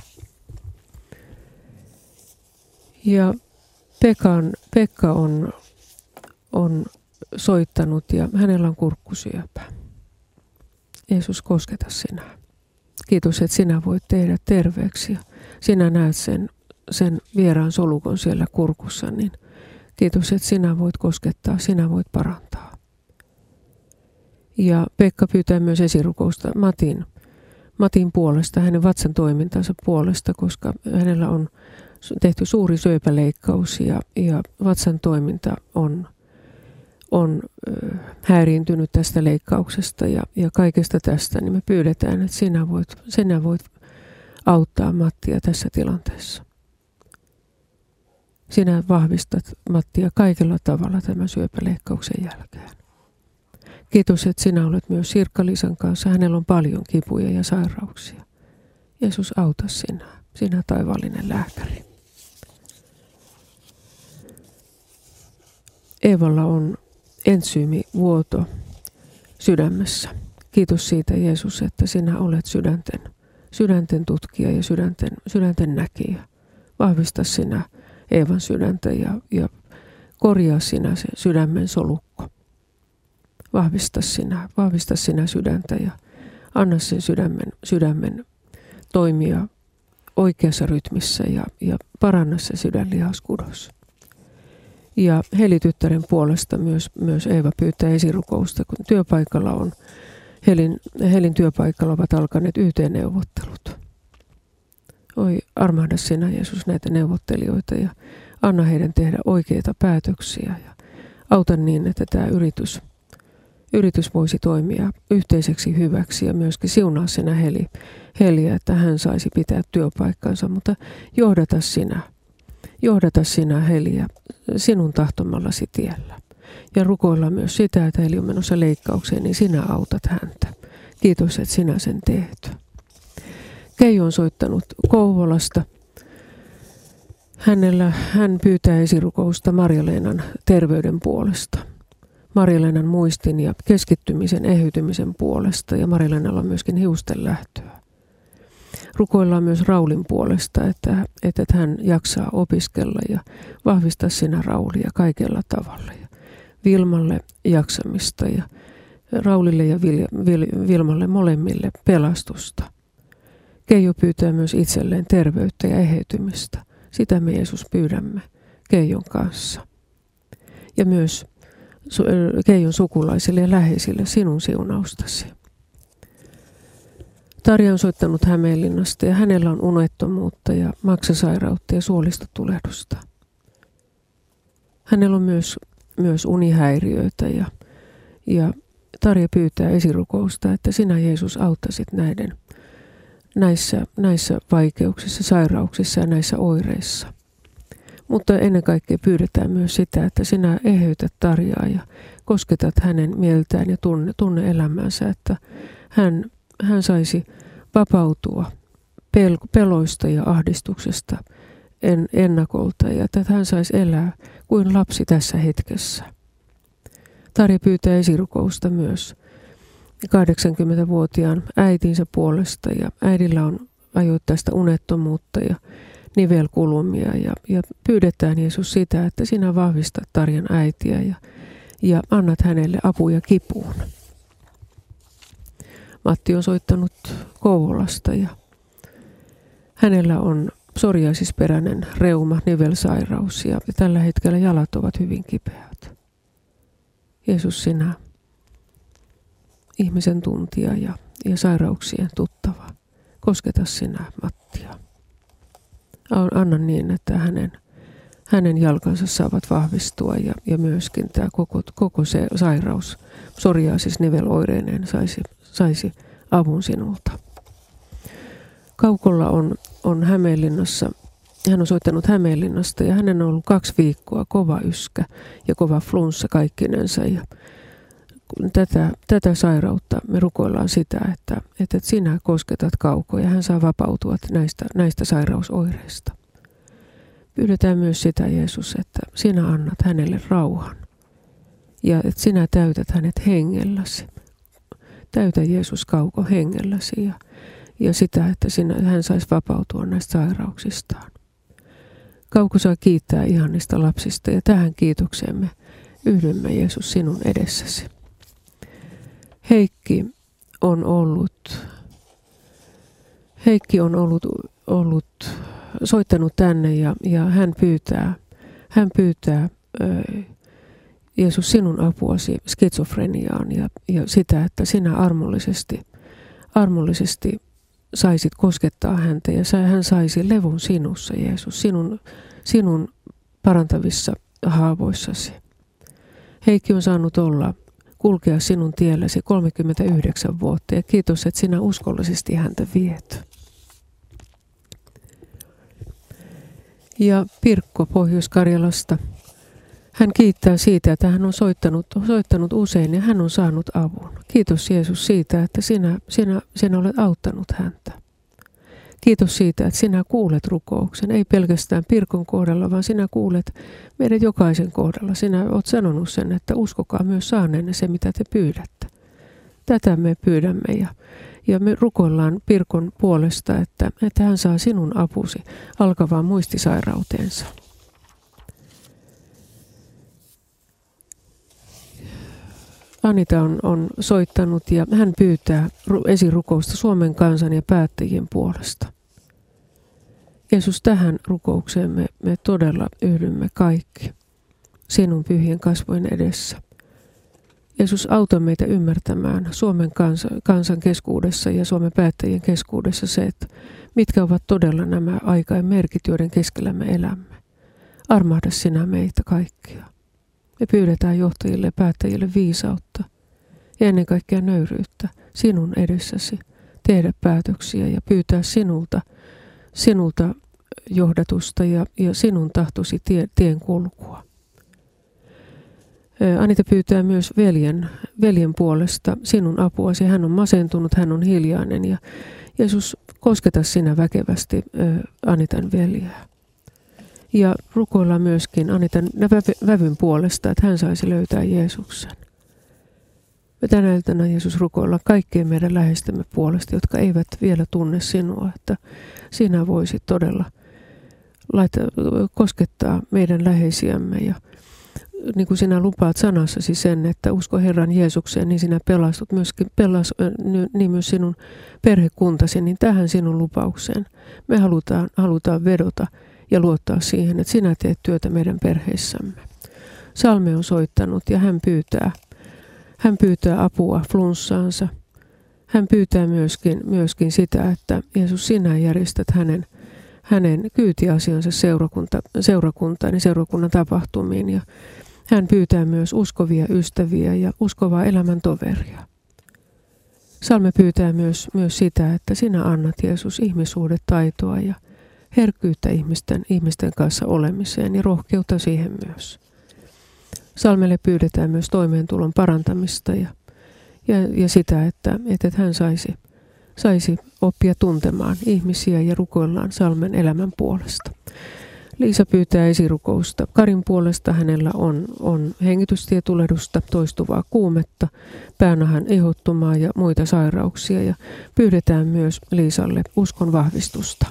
Ja Pekan, Pekka on, on soittanut ja hänellä on kurkkusyöpä. Jeesus, kosketa sinä. Kiitos, että sinä voit tehdä terveeksi ja sinä näet sen, sen vieraan solukon siellä kurkussa, niin kiitos, että sinä voit koskettaa, sinä voit parantaa. Ja Pekka pyytää myös esirukousta Matin, Matin puolesta, hänen vatsan toimintansa puolesta, koska hänellä on tehty suuri syöpäleikkaus ja, ja vatsan toiminta on, on äh, häiriintynyt tästä leikkauksesta ja, ja kaikesta tästä, niin me pyydetään, että sinä voit, sinä voit auttaa Mattia tässä tilanteessa. Sinä vahvistat Mattia kaikella tavalla tämän syöpäleikkauksen jälkeen. Kiitos, että sinä olet myös Sirkka-Liisan kanssa. Hänellä on paljon kipuja ja sairauksia. Jeesus, auta sinä, sinä taivaallinen lääkäri. Eevalla on entsyymivuoto sydämessä. Kiitos siitä, Jeesus, että sinä olet sydänten, sydänten tutkija ja sydänten, sydänten näkijä. Vahvista sinä Eevan sydäntä ja, ja korjaa sinä se sydämen solukko. Vahvista sinä, vahvista sinä sydäntä ja anna sen sydämen, sydämen toimia oikeassa rytmissä ja, ja paranna se sydänlihaskudos. Ja Heli-tyttären puolesta myös, myös Eeva pyytää esirukousta, kun työpaikalla on, Helin, Helin työpaikalla ovat alkaneet Y T-neuvottelut. Oi, armahda sinä, Jeesus, näitä neuvottelijoita ja anna heidän tehdä oikeita päätöksiä ja auta niin, että tämä yritys, yritys voisi toimia yhteiseksi hyväksi ja myöskin siunaa sinä Heli, Heliä, että hän saisi pitää työpaikkansa, mutta johdata sinä, johdata sinä Heliä sinun tahtomallasi tiellä. Ja rukoilla myös sitä, että Heli on menossa leikkaukseen, niin sinä autat häntä. Kiitos, että sinä sen teet. Keijo on soittanut Kouvolasta. Hänellä, hän pyytää esirukousta Marja-Leenan terveyden puolesta. Marja-Leenan muistin ja keskittymisen eheytymisen puolesta ja Marja-Leenalla on myöskin hiusten lähtöä. Rukoillaan myös Raulin puolesta, että, että hän jaksaa opiskella ja vahvistaa sinä Raulia kaikella tavalla. Ja Vilmalle jaksamista ja Raulille ja Vil, Vil, Vilmalle molemmille pelastusta. Keijo pyytää myös itselleen terveyttä ja eheytymistä. Sitä me Jeesus pyydämme Keijon kanssa. Ja myös Keijon sukulaisille ja läheisille sinun siunaustasi. Tarja on soittanut Hämeenlinnasta ja hänellä on unettomuutta ja maksasairautta ja suolistotulehdusta. Hänellä on myös, myös unihäiriöitä ja, ja Tarja pyytää esirukousta, että sinä Jeesus auttaisit näiden näissä, näissä vaikeuksissa, sairauksissa ja näissä oireissa. Mutta ennen kaikkea pyydetään myös sitä, että sinä eheytät Tarjaa ja kosketat hänen mieltään ja tunne, tunne elämänsä, että hän, hän saisi vapautua pel, peloista ja ahdistuksesta en, ennakolta ja että hän saisi elää kuin lapsi tässä hetkessä. Tarja pyytää esirukousta myös, kahdeksankymmentävuotiaan äitinsä puolesta ja äidillä on ajoittaista unettomuutta ja nivelkulumia ja, ja pyydetään Jeesus sitä, että sinä vahvistat Tarjan äitiä ja, ja annat hänelle apuja kipuun. Matti on soittanut Kouvolasta ja hänellä on psoriasisperäinen reuma, nivelsairaus ja tällä hetkellä jalat ovat hyvin kipeät. Jeesus, sinä ihmisen tuntija ja, ja sairauksien tuttava, kosketa sinä Mattia. Anna niin, että hänen, hänen jalkansa saavat vahvistua ja, ja myöskin tämä koko, koko se sairaus, psoriasisniveloireineen saisi, saisi avun sinulta. Kaukolla on, on Hämeenlinnassa, hän on soittanut Hämeenlinnasta ja hänen on ollut kaksi viikkoa kova yskä ja kova flunssa kaikkinensa. Ja tätä, tätä sairautta me rukoillaan sitä, että, että sinä kosketat Kauko ja hän saa vapautua näistä, näistä sairausoireista. Pyydetään myös sitä, Jeesus, että sinä annat hänelle rauhan ja että sinä täytät hänet hengelläsi. Täytä Jeesus Kauko hengelläsi ja, ja sitä, että sinä, hän saisi vapautua näistä sairauksistaan. Kauko saa kiittää ihanista lapsista ja tähän kiitokseen me yhdymme, Jeesus, sinun edessäsi. Heikki on ollut, Heikki on ollut, ollut soittanut tänne ja, ja hän pyytää, hän pyytää ö, Jeesus sinun apuasi skitsofreniaan ja, ja sitä, että sinä armollisesti, armollisesti saisit koskettaa häntä ja hän saisi levun sinussa, Jeesus, sinun, sinun parantavissa haavoissasi. Heikki on saanut olla, kulkea sinun tielläsi kolmekymmentäyhdeksän vuotta ja kiitos, että sinä uskollisesti häntä viet. Ja Pirkko Pohjois-Karjalasta, hän kiittää siitä, että hän on soittanut, soittanut usein ja hän on saanut avun. Kiitos Jeesus siitä, että sinä, sinä, sinä olet auttanut häntä. Kiitos siitä, että sinä kuulet rukouksen, ei pelkästään Pirkon kohdalla, vaan sinä kuulet meidän jokaisen kohdalla. Sinä olet sanonut sen, että uskokaa myös saaneenne se, mitä te pyydätte. Tätä me pyydämme ja, ja me rukoillaan Pirkon puolesta, että, että hän saa sinun apusi alkavaan muistisairauteensa. Anita on, on soittanut ja hän pyytää esirukousta Suomen kansan ja päättäjien puolesta. Jeesus, tähän rukoukseen me, me todella yhdymme kaikki sinun pyhien kasvojen edessä. Jeesus, auta meitä ymmärtämään Suomen kansa, kansan keskuudessa ja Suomen päättäjien keskuudessa se, että mitkä ovat todella nämä aikain merkit, joiden keskellä me elämme. Armahda sinä meitä kaikkia. Me pyydetään johtajille ja päättäjille viisautta ja ennen kaikkea nöyryyttä sinun edessäsi tehdä päätöksiä ja pyytää sinulta, sinulta johdatusta ja, ja sinun tahtosi tie, tien kulkua. Anita pyytää myös veljen, veljen puolesta sinun apuasi. Hän on masentunut, hän on hiljainen ja Jeesus, kosketa sinä väkevästi Anitan veljeä. Ja rukoillaan myöskin Anitan vävyn puolesta, että hän saisi löytää Jeesuksen. Me tänä iltana, Jeesus, rukoillaan kaikkien meidän läheistämme puolesta, jotka eivät vielä tunne sinua, että sinä voisit todella laittaa, koskettaa meidän läheisiämme. Ja niin kuin sinä lupaat sanassasi sen, että usko Herran Jeesukseen, niin sinä pelastut myöskin, pelas, niin myös sinun perhekuntasi, niin tähän sinun lupaukseen me halutaan, halutaan vedota ja luottaa siihen, että sinä teet työtä meidän perheissämme. Salme on soittanut ja hän pyytää, hän pyytää apua flunssaansa. Hän pyytää myöskin, myöskin sitä, että Jeesus, sinä järjestät hänen, hänen kyytiasiansa seurakunta, seurakuntaan ja seurakunnan tapahtumiin. Ja hän pyytää myös uskovia ystäviä ja uskovaa elämäntoveria. Salme pyytää myös, myös sitä, että sinä annat, Jeesus, ihmissuhdetaitoa ja herkkyyttä ihmisten, ihmisten kanssa olemiseen ja rohkeutta siihen myös. Salmelle pyydetään myös toimeentulon parantamista ja, ja, ja sitä, että, että hän saisi, saisi oppia tuntemaan ihmisiä ja rukoillaan Salmen elämän puolesta. Liisa pyytää esirukousta. Karin puolesta. Hänellä on, on hengitystietulehdusta, toistuvaa kuumetta, päänahan ehottumaa ja muita sairauksia. Ja pyydetään myös Liisalle uskon vahvistusta.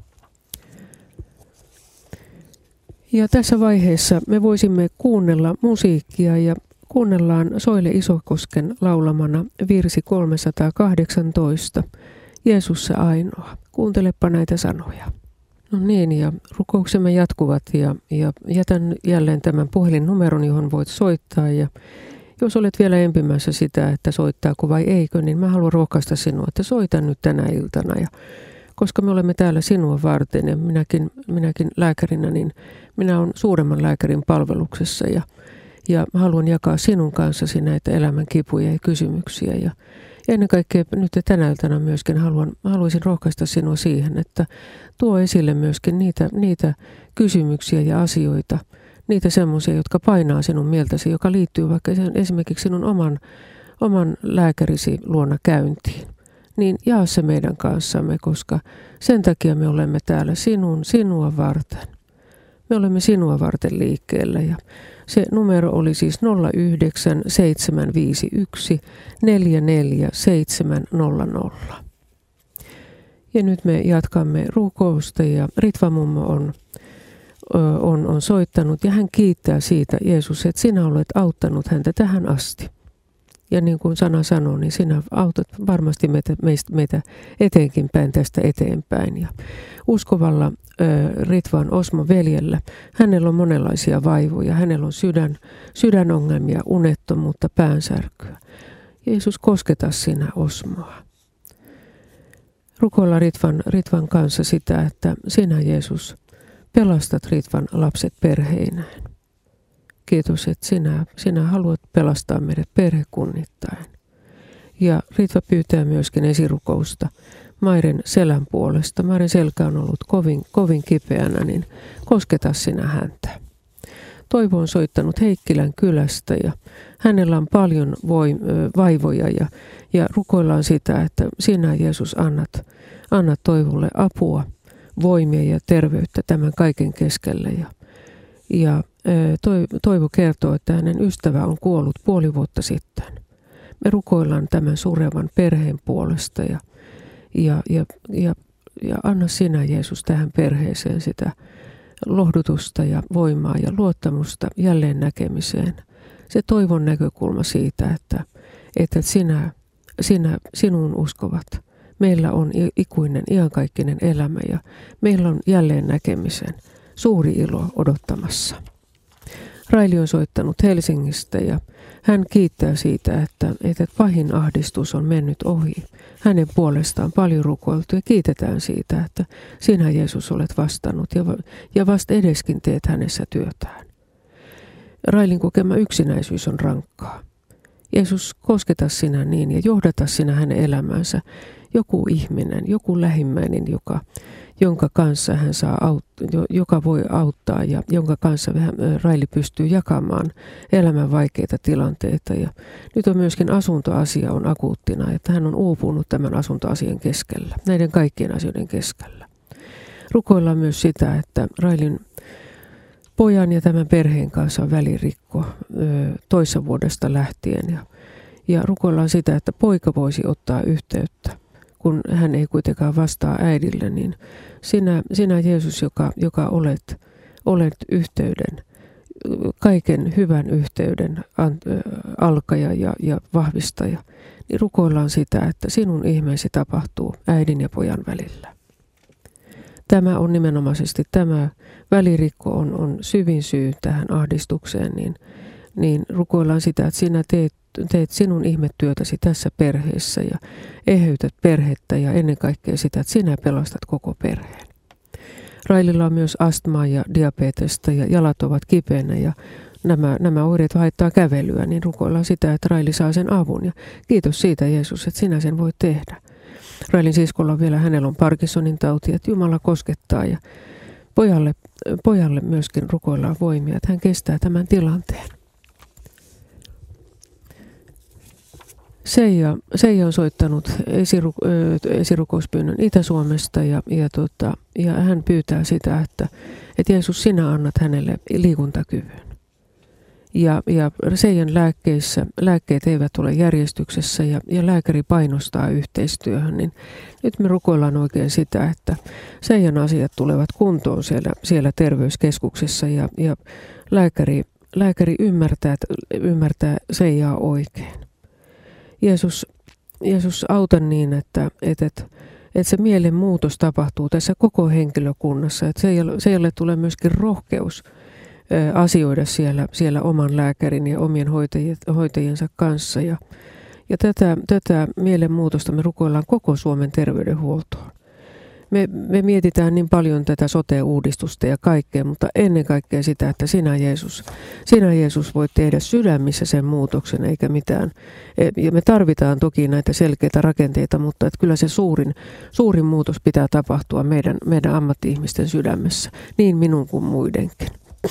Ja tässä vaiheessa me voisimme kuunnella musiikkia ja kuunnellaan Soile Isokosken laulamana virsi kolmesataakahdeksantoista. Jeesus se ainoa. Kuuntelepa näitä sanoja. No niin, ja rukouksemme jatkuvat ja, ja jätän jälleen tämän puhelinnumeron, johon voit soittaa. Ja jos olet vielä empimässä sitä, että soittaako vai eikö, niin mä haluan rohkaista sinua, että soita nyt tänä iltana. Ja koska me olemme täällä sinua varten ja minäkin, minäkin lääkärinä, niin minä olen suuremman lääkärin palveluksessa ja, ja haluan jakaa sinun kanssasi näitä elämän kipuja ja kysymyksiä. Ja ennen kaikkea nyt tänä iltana myöskin haluan, haluaisin rohkaista sinua siihen, että tuo esille myöskin niitä, niitä kysymyksiä ja asioita, niitä semmoisia, jotka painaa sinun mieltäsi, joka liittyy vaikka esimerkiksi sinun oman, oman lääkärisi luona käyntiin. Niin jaa se meidän kanssamme, koska sen takia me olemme täällä sinun, sinua varten. Me olemme sinua varten liikkeellä ja se numero oli siis nolla yhdeksän seitsemän viisi yksi neljä neljä seitsemän nolla nolla. Ja nyt me jatkamme rukousta ja Ritva mummo on, on, on soittanut ja hän kiittää siitä, Jeesus, että sinä olet auttanut häntä tähän asti. Ja niin kuin sana sanoo, niin sinä autat varmasti meitä, meistä, meitä eteenkin päin tästä eteenpäin. Ja uskovalla ö, Ritvan Osmo veljellä, hänellä on monenlaisia vaivoja. Hänellä on sydän, sydänongelmia, unettomuutta, päänsärkyä. Jeesus, kosketa sinä Osmoa. Rukoilla Ritvan, Ritvan kanssa sitä, että sinä Jeesus pelastat Ritvan lapset perheinään. Kiitos, että sinä, sinä haluat pelastaa meidät perhekunnittain. Ja Ritva pyytää myöskin esirukousta Mairen selän puolesta. Mairen selkä on ollut kovin, kovin kipeänä, niin kosketa sinä häntä. Toivo on soittanut Heikkilän kylästä ja hänellä on paljon voi, vaivoja ja, ja rukoillaan sitä, että sinä Jeesus annat, annat Toivolle apua, voimia ja terveyttä tämän kaiken keskelle. Ja, ja Toivo kertoo, että hänen ystävä on kuollut puoli vuotta sitten. Me rukoillaan tämän surevan perheen puolesta ja, ja, ja, ja, ja anna sinä Jeesus tähän perheeseen sitä lohdutusta ja voimaa ja luottamusta jälleen näkemiseen. Se toivon näkökulma siitä, että, että sinä, sinä, sinuun uskovat. Meillä on ikuinen, iankaikkinen elämä ja meillä on jälleen näkemisen suuri ilo odottamassa. Raili on soittanut Helsingistä ja hän kiittää siitä, että, että pahin ahdistus on mennyt ohi. Hänen puolestaan paljon rukoiltu ja kiitetään siitä, että sinä Jeesus olet vastannut ja, ja vasta edeskin teet hänessä työtään. Railin kokema yksinäisyys on rankkaa. Jeesus, kosketa sinä niin ja johdata sinä hänen elämänsä joku ihminen, joku lähimmäinen, joka, jonka kanssa hän saa aut- joka voi auttaa ja jonka kanssa Raili pystyy jakamaan elämän vaikeita tilanteita. Ja nyt on myöskin asuntoasia on akuuttina, että hän on uupunut tämän asuntoasian keskellä, näiden kaikkien asioiden keskellä. Rukoillaan myös sitä, että Railin pojan ja tämän perheen kanssa on välirikko toissa vuodesta lähtien ja, ja rukoillaan sitä, että poika voisi ottaa yhteyttä. Kun hän ei kuitenkaan vastaa äidille, niin sinä, sinä Jeesus, joka, joka olet, olet yhteyden, kaiken hyvän yhteyden alkaja ja, ja vahvistaja, niin rukoillaan sitä, että sinun ihmeesi tapahtuu äidin ja pojan välillä. Tämä on nimenomaisesti, tämä välirikko on, on syvin syy tähän ahdistukseen, niin, niin rukoillaan sitä, että sinä teet teet sinun ihmetyötäsi tässä perheessä ja eheytät perhettä ja ennen kaikkea sitä, että sinä pelastat koko perheen. Raililla on myös astmaa ja diabetesta ja jalat ovat kipeänä ja nämä, nämä oireet haittaa kävelyä, niin rukoillaan sitä, että Raili saa sen avun. Ja kiitos siitä Jeesus, että sinä sen voit tehdä. Railin siskolla on vielä, hänellä on Parkinsonin tauti, että Jumala koskettaa ja pojalle, pojalle myöskin rukoillaan voimia, että hän kestää tämän tilanteen. Seija, Seija on soittanut esiru, esirukouspyynnön Itä-Suomesta ja, ja, tota, ja hän pyytää sitä, että, että Jeesus, sinä annat hänelle liikuntakyvyn. Ja, ja Seijan lääkkeissä, lääkkeet eivät ole järjestyksessä ja, ja lääkäri painostaa yhteistyöhön, niin nyt me rukoillaan oikein sitä, että Seijan asiat tulevat kuntoon siellä, siellä terveyskeskuksessa ja, ja lääkäri, lääkäri ymmärtää, ymmärtää Seijaa oikein. Jeesus, Jeesus auta niin, että, että, että, että se mielen muutos tapahtuu tässä koko henkilökunnassa, että Seijalle tulee myöskin rohkeus asioida siellä, siellä oman lääkärin ja omien hoitajiensa kanssa. Ja, ja tätä, tätä mielenmuutosta me rukoillaan koko Suomen terveydenhuoltoon. Me, me mietitään niin paljon tätä sote-uudistusta ja kaikkea, mutta ennen kaikkea sitä, että sinä Jeesus, sinä Jeesus voit tehdä sydämissä sen muutoksen eikä mitään. Ja me tarvitaan toki näitä selkeitä rakenteita, mutta että kyllä se suurin, suurin muutos pitää tapahtua meidän, meidän ammatti-ihmisten sydämessä, niin minun kuin muidenkin.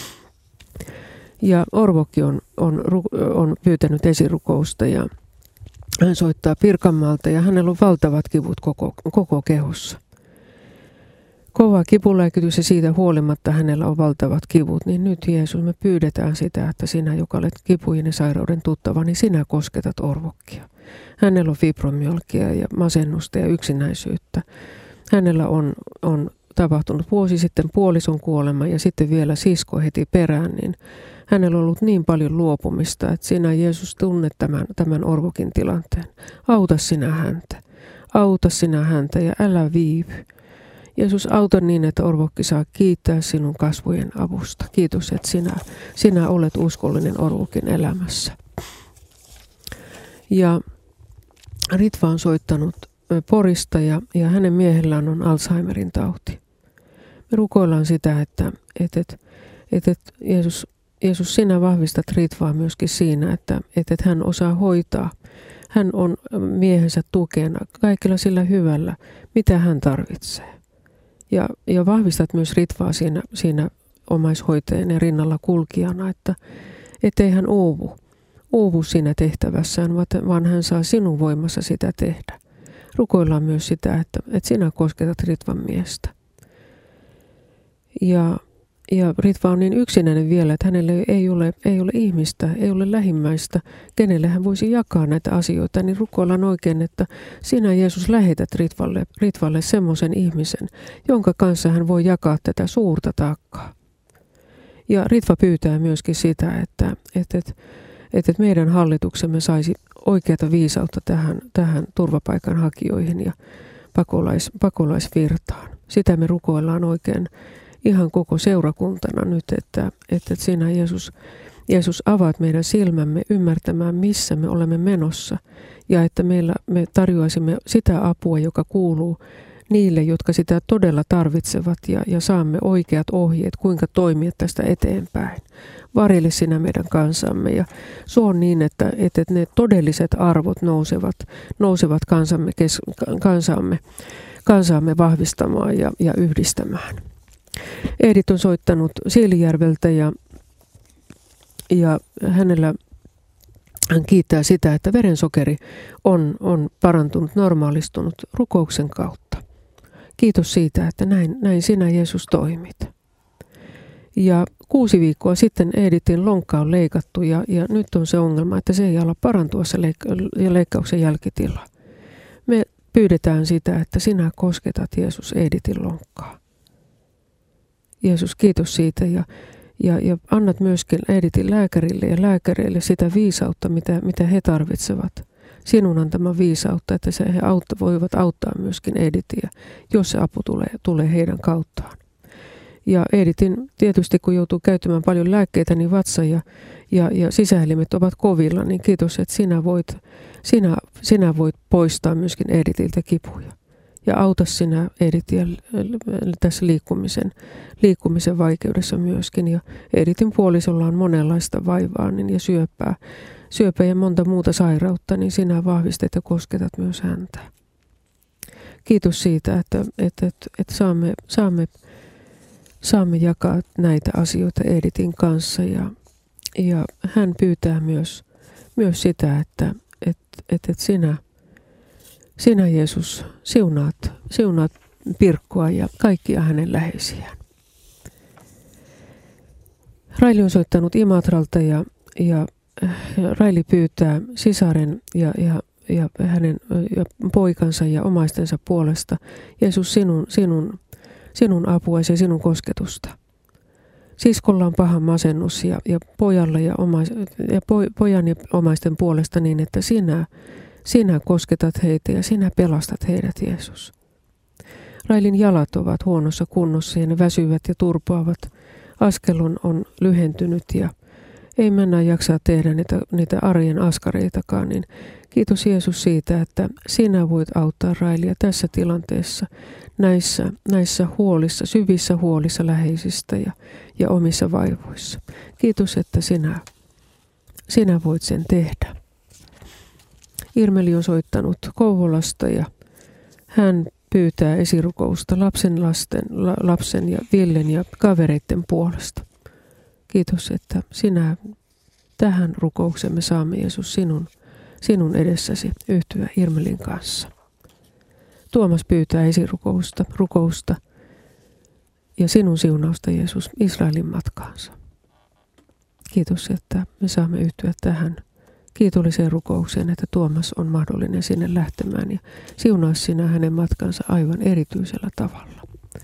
Ja Orvokki on, on, on pyytänyt esirukousta ja hän soittaa Pirkanmaalta ja hänellä on valtavat kivut koko, koko kehossa. Kova kipulääkitys ja siitä huolimatta hänellä on valtavat kivut, niin nyt Jeesus me pyydetään sitä, että sinä, joka olet kipujen ja sairauden tuttava, niin sinä kosketat Orvokkia. Hänellä on fibromyalgia ja masennusta ja yksinäisyyttä. Hänellä on, on tapahtunut vuosi sitten puolison kuolema ja sitten vielä sisko heti perään, niin hänellä on ollut niin paljon luopumista, että sinä Jeesus tunnet tämän, tämän Orvokin tilanteen. Auta sinä häntä. Auta sinä häntä ja älä viivy. Jeesus, auta niin, että Orvokki saa kiittää sinun kasvojen avusta. Kiitos, että sinä, sinä olet uskollinen Orvokin elämässä. Ja Ritva on soittanut Porista ja, ja hänen miehellään on Alzheimerin tauti. Me rukoillaan sitä, että, että, että, että, että Jeesus, Jeesus, sinä vahvistat Ritvaa myöskin siinä, että, että hän osaa hoitaa. Hän on miehensä tukena kaikilla sillä hyvällä, mitä hän tarvitsee. Ja, ja vahvistat myös Ritvaa siinä, siinä omaishoitajan ja rinnalla kulkijana, että ettei hän uuvu, uuvu siinä tehtävässään, vaan hän saa sinun voimassa sitä tehdä. Rukoillaan myös sitä, että, että sinä kosketat Ritvan miestä. Ja, ja Ritva on niin yksinäinen vielä, että hänelle ei ole, ei ole ihmistä, ei ole lähimmäistä, kenelle hän voisi jakaa näitä asioita. Niin rukoillaan oikein, että sinä Jeesus lähetät Ritvalle, Ritvalle semmoisen ihmisen, jonka kanssa hän voi jakaa tätä suurta taakkaa. Ja Ritva pyytää myöskin sitä, että, että, että, että meidän hallituksemme saisi oikeata viisautta tähän, tähän turvapaikanhakijoihin ja pakolais, pakolaisvirtaan. Sitä me rukoillaan oikein ihan koko seurakuntana nyt, että, että sinä Jeesus, Jeesus avaat meidän silmämme ymmärtämään, missä me olemme menossa ja että meillä, me tarjoaisimme sitä apua, joka kuuluu niille, jotka sitä todella tarvitsevat ja, ja saamme oikeat ohjeet, kuinka toimia tästä eteenpäin. Varjele sinä meidän kansamme ja suo niin, että, että ne todelliset arvot nousevat, nousevat kansamme, kes, kansaamme, kansaamme vahvistamaan ja, ja yhdistämään. Edith on soittanut Siilijärveltä ja, ja hänellä hän kiittää sitä, että verensokeri on, on parantunut, normaalistunut rukouksen kautta. Kiitos siitä, että näin, näin sinä Jeesus toimit. Ja kuusi viikkoa sitten Edithin lonkka on leikattu ja, ja nyt on se ongelma, että se ei ala parantua se leik- leikkauksen jälkitila. Me pyydetään sitä, että sinä kosketat Jeesus Edithin lonkkaa. Jeesus, kiitos siitä ja, ja, ja annat myöskin Edithin lääkärille ja lääkäreille sitä viisautta, mitä, mitä he tarvitsevat. Sinun antama viisautta, että se he autta, voivat auttaa myöskin Edithiä, jos se apu tulee, tulee heidän kauttaan. Ja Edithin tietysti, kun joutuu käyttämään paljon lääkkeitä, niin vatsa ja, ja, ja sisäelimet ovat kovilla, niin kiitos, että sinä voit, sinä, sinä voit poistaa myöskin Edithiltä kipuja. Ja auta sinä Edithiä tässä liikkumisen, liikkumisen vaikeudessa myöskin. Ja Edithin puolisolla on monenlaista vaivaa niin ja syöpää, syöpää ja monta muuta sairautta, niin sinä vahvistat ja kosketat myös häntä. Kiitos siitä, että, että, että, että saamme, saamme, saamme jakaa näitä asioita Edithin kanssa. Ja, ja hän pyytää myös, myös sitä, että, että, että, että sinä... Sinä Jeesus siunaat, siunaat Pirkkoa ja kaikkia hänen läheisiään. Raili on soittanut Imatralta ja, ja, ja Raili pyytää sisaren ja, ja, ja hänen ja poikansa ja omaistensa puolesta, Jeesus, sinun, sinun, sinun apuasi ja sinun kosketusta. Siskolla on paha masennus ja, ja pojalla ja, omais, ja po, pojan ja omaisten puolesta niin, että sinä, sinä kosketat heitä ja sinä pelastat heidät, Jeesus. Railin jalat ovat huonossa kunnossa ja ne väsyvät ja turpoavat. Askel on, on lyhentynyt ja ei mennä jaksaa tehdä niitä, niitä arjen askareitakaan. Niin kiitos Jeesus siitä, että sinä voit auttaa Railia tässä tilanteessa, näissä, näissä huolissa, syvissä huolissa läheisistä ja, ja omissa vaivoissa. Kiitos, että sinä, sinä voit sen tehdä. Irmeli on soittanut Kouvolasta ja hän pyytää esirukousta lapsen, lasten, la, lapsen ja Villen ja kavereiden puolesta. Kiitos, että sinä tähän rukouksemme saamme, Jeesus, sinun, sinun edessäsi yhtyä Irmelin kanssa. Tuomas pyytää esirukousta, rukousta ja sinun siunausta, Jeesus, Israelin matkaansa. Kiitos, että me saamme yhtyä tähän kiitolliseen rukoukseen, että Tuomas on mahdollinen sinne lähtemään ja siunaa sinä hänen matkansa aivan erityisellä tavalla.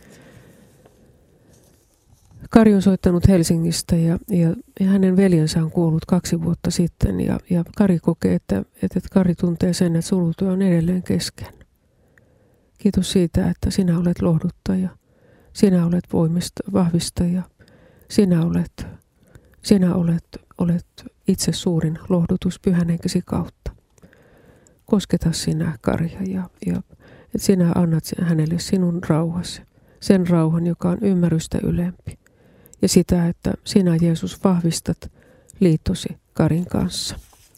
Kari on soittanut Helsingistä ja, ja, ja hänen veljensä on kuollut kaksi vuotta sitten ja, ja Kari kokee, että, että Kari tuntee sen, että surutyö on edelleen kesken. Kiitos siitä, että sinä olet lohduttaja, sinä olet voimista, vahvistaja, sinä olet, sinä olet, olet itse suurin lohdutus Pyhän Henkesi kautta. Kosketa sinä Karia ja, ja että sinä annat hänelle sinun rauhasi, sen rauhan, joka on ymmärrystä ylempi. Ja sitä, että sinä, Jeesus, vahvistat liittosi Karin kanssa.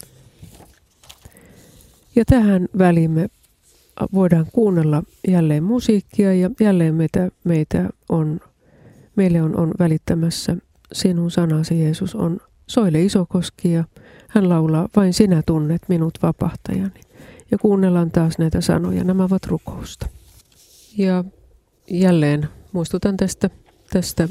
Ja tähän väliin me voidaan kuunnella jälleen musiikkia ja jälleen meitä, meitä on, meille on, on välittämässä sinun sanasi, Jeesus, on Soile Isokoski ja hän laulaa Vain sinä tunnet minut vapahtajani. Ja kuunnellaan taas näitä sanoja, nämä ovat rukousta. Ja jälleen muistutan tästä, tästä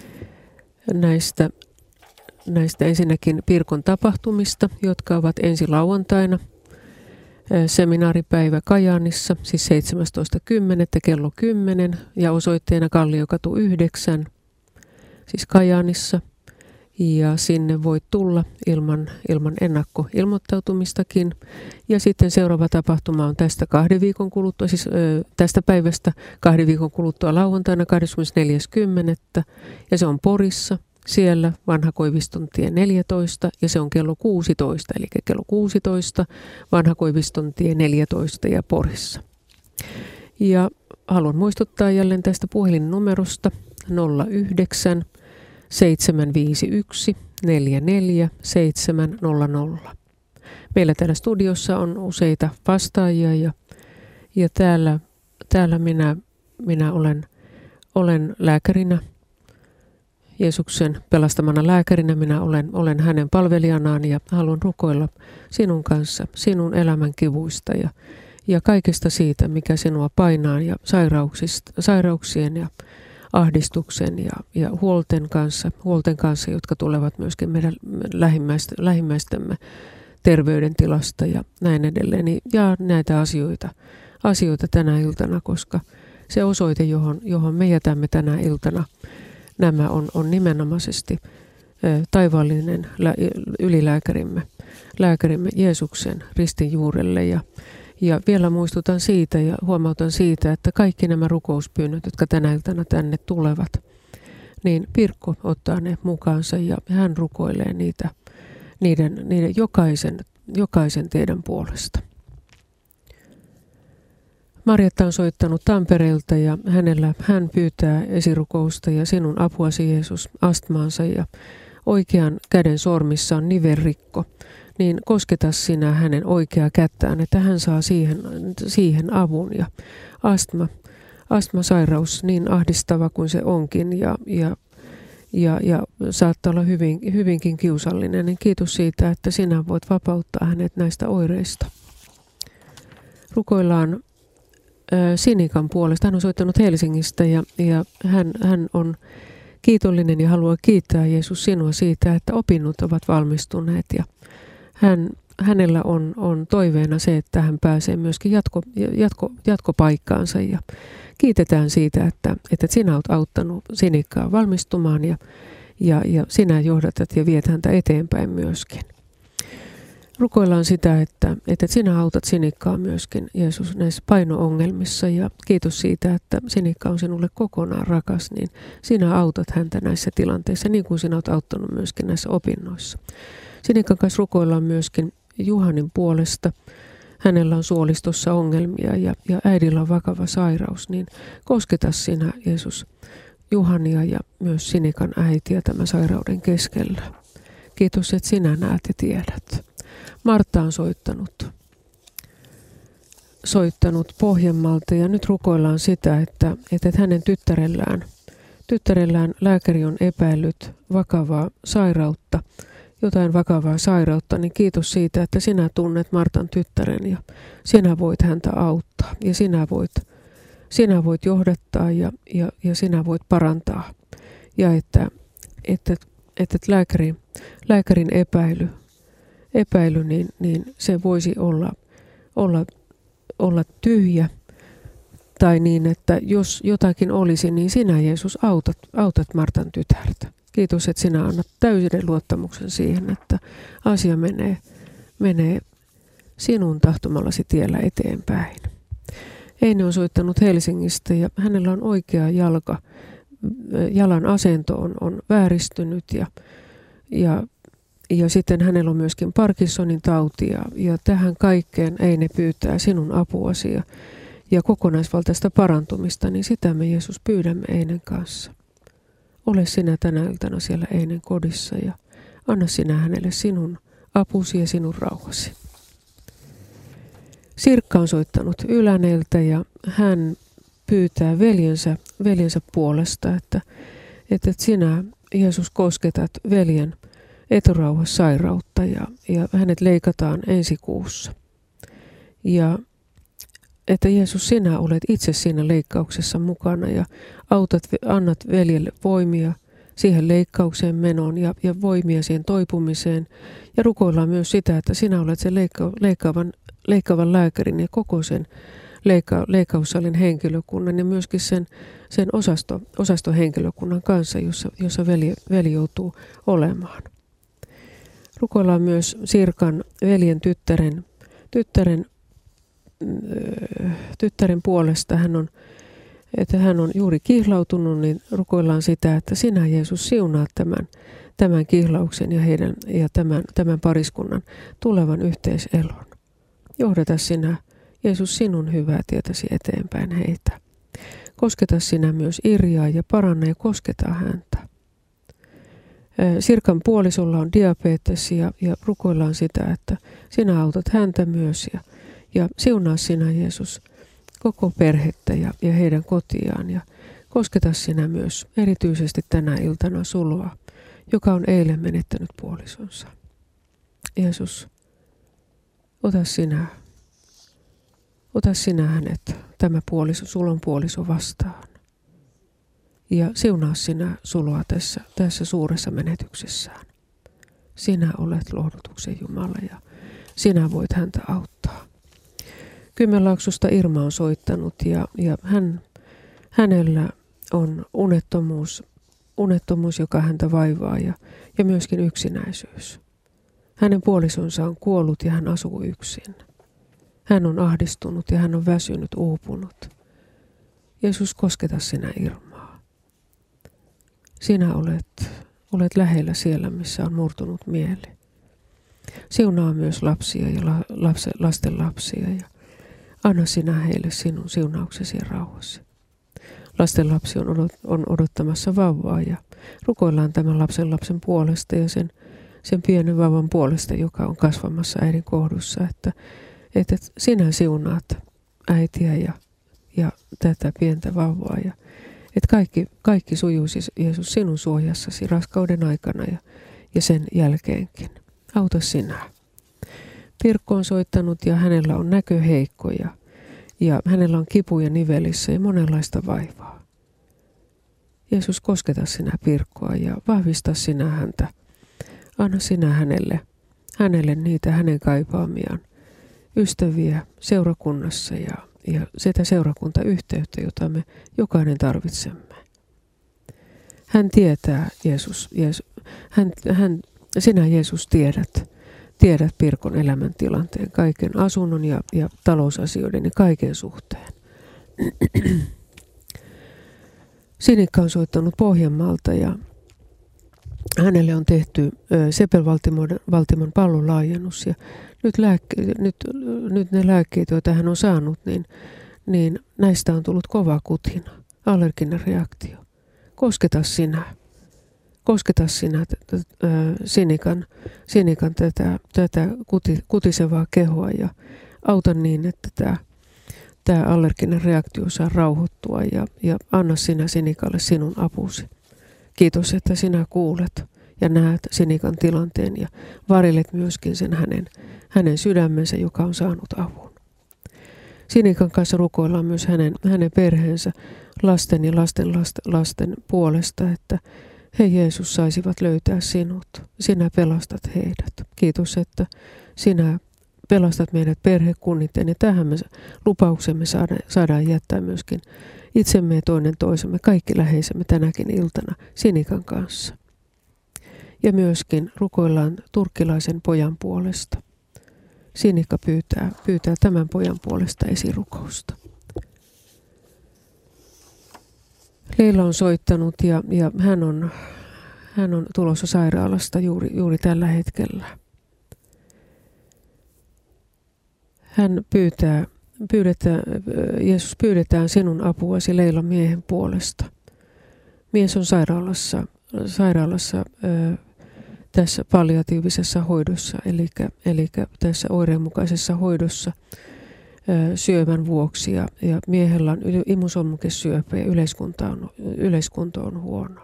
näistä, näistä ensinnäkin Pirkon tapahtumista, jotka ovat ensi lauantaina. Seminaaripäivä Kajaanissa, siis seitsemästoista kymmenettä kello kymmenen ja osoitteena Kalliokatu yhdeksän, siis Kajaanissa. Ja sinne voit tulla ilman, ilman ennakkoilmoittautumistakin. Ja sitten seuraava tapahtuma on tästä kahden viikon kuluttua, siis ö, tästä päivästä kahden viikon kuluttua lauantaina kahdeskymmenesneljäs kymmenettä Ja se on Porissa, siellä Vanha Koiviston tie neljätoista ja se on kello kuusitoista, eli kello kuusitoista Vanha Koiviston tie neljätoista ja Porissa. Ja haluan muistuttaa jälleen tästä puhelinnumerosta nolla yhdeksän seitsemän viisi yksi neljä neljä seitsemän nolla nolla. Meillä täällä studiossa on useita vastaajia ja, ja täällä, täällä minä, minä olen, olen lääkärinä, Jeesuksen pelastamana lääkärinä minä olen, olen hänen palvelijanaan ja haluan rukoilla sinun kanssa, sinun elämän kivuista ja, ja kaikesta siitä, mikä sinua painaa ja sairauksien ja ahdistuksen ja, ja huolten kanssa, huolten kanssa, jotka tulevat myöskin meidän lähimmäistä, lähimmäistämme terveydentilasta ja näin edelleen. Ja näitä asioita, asioita tänä iltana, koska se osoite, johon, johon me jätämme tänä iltana, nämä on, on nimenomaisesti ä, taivaallinen lä, ylilääkärimme, lääkärimme Jeesuksen ristin juurelle. Ja, ja vielä muistutan siitä ja huomautan siitä, että kaikki nämä rukouspyynnöt, jotka tänä iltana tänne tulevat, niin Pirkko ottaa ne mukaansa ja hän rukoilee niitä, niiden, niiden jokaisen, jokaisen teidän puolesta. Marjatta on soittanut Tampereelta ja hänellä, hän pyytää esirukousta ja sinun apuasi Jeesus astmaansa ja oikean käden sormissa on nivelrikko. Niin kosketa sinä hänen oikeaa kättään, että hän saa siihen, siihen avun ja astma, astmasairaus niin ahdistava kuin se onkin ja, ja, ja, ja saattaa olla hyvin, hyvinkin kiusallinen. Niin kiitos siitä, että sinä voit vapauttaa hänet näistä oireista. Rukoillaan Sinikan puolesta. Hän on soittanut Helsingistä ja, ja hän, hän on kiitollinen ja haluaa kiittää Jeesus sinua siitä, että opinnot ovat valmistuneet ja hän, hänellä on, on toiveena se, että hän pääsee myöskin jatko, jatko, jatkopaikkaansa ja kiitetään siitä, että, että sinä olet auttanut Sinikkaa valmistumaan ja, ja, ja sinä johdatat ja viet häntä eteenpäin myöskin. Rukoillaan sitä, että, että sinä autat Sinikkaa myöskin, Jeesus, näissä paino-ongelmissa ja kiitos siitä, että Sinikka on sinulle kokonaan rakas, niin sinä autat häntä näissä tilanteissa, niin kuin sinä olet auttanut myöskin näissä opinnoissa. Sinikkan kanssa rukoillaan myöskin Juhanin puolesta. Hänellä on suolistossa ongelmia ja, ja äidillä on vakava sairaus, niin kosketa sinä, Jeesus, Juhania ja myös Sinikan äitiä tämän sairauden keskellä. Kiitos, että sinä näet ja tiedät. Martta on soittanut, soittanut Pohjanmaalta ja nyt rukoillaan sitä, että, että hänen tyttärellään, tyttärellään lääkäri on epäillyt vakavaa sairautta, jotain vakavaa sairautta, niin kiitos siitä, että sinä tunnet Martan tyttären ja sinä voit häntä auttaa ja sinä voit, sinä voit johdattaa ja, ja, ja sinä voit parantaa. Ja että, että, että lääkäri, lääkärin epäily, epäily niin, niin se voisi olla, olla, olla tyhjä tai niin, että jos jotakin olisi, niin sinä Jeesus autat, autat Martan tytärtä. Kiitos, että sinä annat täyden luottamuksen siihen, että asia menee, menee sinun tahtomallasi tiellä eteenpäin. Eine on soittanut Helsingistä ja hänellä on oikea jalka. Jalan asento on, on vääristynyt ja, ja, ja sitten hänellä on myöskin Parkinsonin tauti ja, ja tähän kaikkeen Eine pyytää sinun apuasi ja, ja kokonaisvaltaista parantumista, niin sitä me Jeesus pyydämme Einen kanssa. Ole sinä tänä iltana siellä Einen kodissa ja anna sinä hänelle sinun apusi ja sinun rauhasi. Sirkka on soittanut Yläneeltä ja hän pyytää veljensä, veljensä puolesta, että, että sinä Jeesus kosketat veljen eturauhassairautta ja, ja hänet leikataan ensi kuussa. Ja että Jeesus, sinä olet itse siinä leikkauksessa mukana ja autat, annat veljelle voimia siihen leikkaukseen menoon ja, ja voimia siihen toipumiseen. Ja rukoillaan myös sitä, että sinä olet sen leikka, leikkaavan, leikkaavan lääkärin ja koko sen leikka, leikkaussalin henkilökunnan ja myöskin sen, sen osasto, osastohenkilökunnan kanssa, jossa, jossa veli, veli joutuu olemaan. Rukoillaan myös Sirkan veljen tyttären, tyttären tyttären puolesta, hän on, että hän on juuri kihlautunut, niin rukoillaan sitä, että sinä Jeesus siunaat tämän, tämän kihlauksen ja, heidän, ja tämän, tämän pariskunnan tulevan yhteiselon. Johdata sinä Jeesus sinun hyvää tietäsi eteenpäin heitä. Kosketa sinä myös Irjaa ja paranna ja kosketa häntä. Sirkan puolisolla on diabetes ja, ja rukoillaan sitä, että sinä autat häntä myös ja Ja siunaa sinä Jeesus koko perhettä ja, ja heidän kotiaan ja kosketa sinä myös erityisesti tänä iltana Suloa, joka on eilen menettänyt puolisonsa. Jeesus, ota sinä, ota sinä hänet, tämä puoliso, Sulon puoliso vastaan. Ja siunaa sinä Suloa tässä, tässä suuressa menetyksessään. Sinä olet lohdutuksen Jumala ja sinä voit häntä auttaa. Kymenlaaksosta Irma on soittanut ja, ja hän, hänellä on unettomuus, unettomuus, joka häntä vaivaa ja, ja myöskin yksinäisyys. Hänen puolisonsa on kuollut ja hän asuu yksin. Hän on ahdistunut ja hän on väsynyt, uupunut. Jeesus, kosketa sinä Irmaa. Sinä olet, olet lähellä siellä, missä on murtunut mieli. Siunaa myös lapsia ja la, lapse, lasten lapsia ja anna sinä heille sinun siunauksesi ja rauhasi. Lasten lapsi on, odot, on odottamassa vauvaa ja rukoillaan tämän lapsen lapsen puolesta ja sen, sen pienen vauvan puolesta, joka on kasvamassa äidin kohdussa, että, että sinä siunaat äitiä ja, ja tätä pientä vauvaa ja että kaikki, kaikki sujuisi Jeesus sinun suojassasi raskauden aikana ja, ja sen jälkeenkin. Auta sinä. Pirkko on soittanut ja hänellä on näköheikko ja, ja hänellä on kipuja nivelissä ja monenlaista vaivaa. Jeesus, kosketa sinä Pirkkoa ja vahvista sinä häntä. Anna sinä hänelle, hänelle niitä hänen kaipaamiaan ystäviä seurakunnassa ja, ja sitä seurakuntayhteyttä, jota me jokainen tarvitsemme. Hän tietää, Jeesus, Jeesus hän, hän, sinä Jeesus tiedät, tiedät Pirkon elämäntilanteen, kaiken asunnon ja, ja talousasioiden ja kaiken suhteen. Sinikka on soittanut Pohjanmaalta ja hänelle on tehty sepelvaltimon pallon laajennus ja nyt, lääkke, nyt, nyt ne lääkkeet, joita hän on saanut, niin, niin näistä on tullut kova kutina, allerginen reaktio. Kosketa sinä, kosketa sinä t- t- Sinikan, Sinikan tätä, tätä kuti, kutisevaa kehoa ja auta niin, että tämä Tämä allerginen reaktio saa rauhoittua ja, ja anna sinä Sinikalle sinun apusi. Kiitos, että sinä kuulet ja näet Sinikan tilanteen ja varilet myöskin sen hänen, hänen sydämensä, joka on saanut avun. Sinikan kanssa rukoillaan myös hänen, hänen perheensä, lasten ja lasten, lasten lasten puolesta, että he Jeesus saisivat löytää sinut. Sinä pelastat heidät. Kiitos, että sinä pelastat meidät perhekunnitteen ja tähän me lupauksemme saadaan, saadaan jättää myöskin itsemme ja toinen toisemme, kaikki läheisemme tänäkin iltana Sinikan kanssa. Ja myöskin rukoillaan turkkilaisen pojan puolesta. Sinikka pyytää, pyytää tämän pojan puolesta esirukousta. Leila on soittanut ja, ja hän, on, hän on tulossa sairaalasta juuri, juuri tällä hetkellä. Hän pyytää, pyydetään, Jeesus, pyydetään sinun apuasi Leilan miehen puolesta. Mies on sairaalassa, sairaalassa ö, tässä palliatiivisessa hoidossa, eli, eli tässä oireenmukaisessa hoidossa ö, syövän vuoksi. Ja, ja miehellä on imusolmukesyöpä ja yleiskunto on, yleiskunto on huono.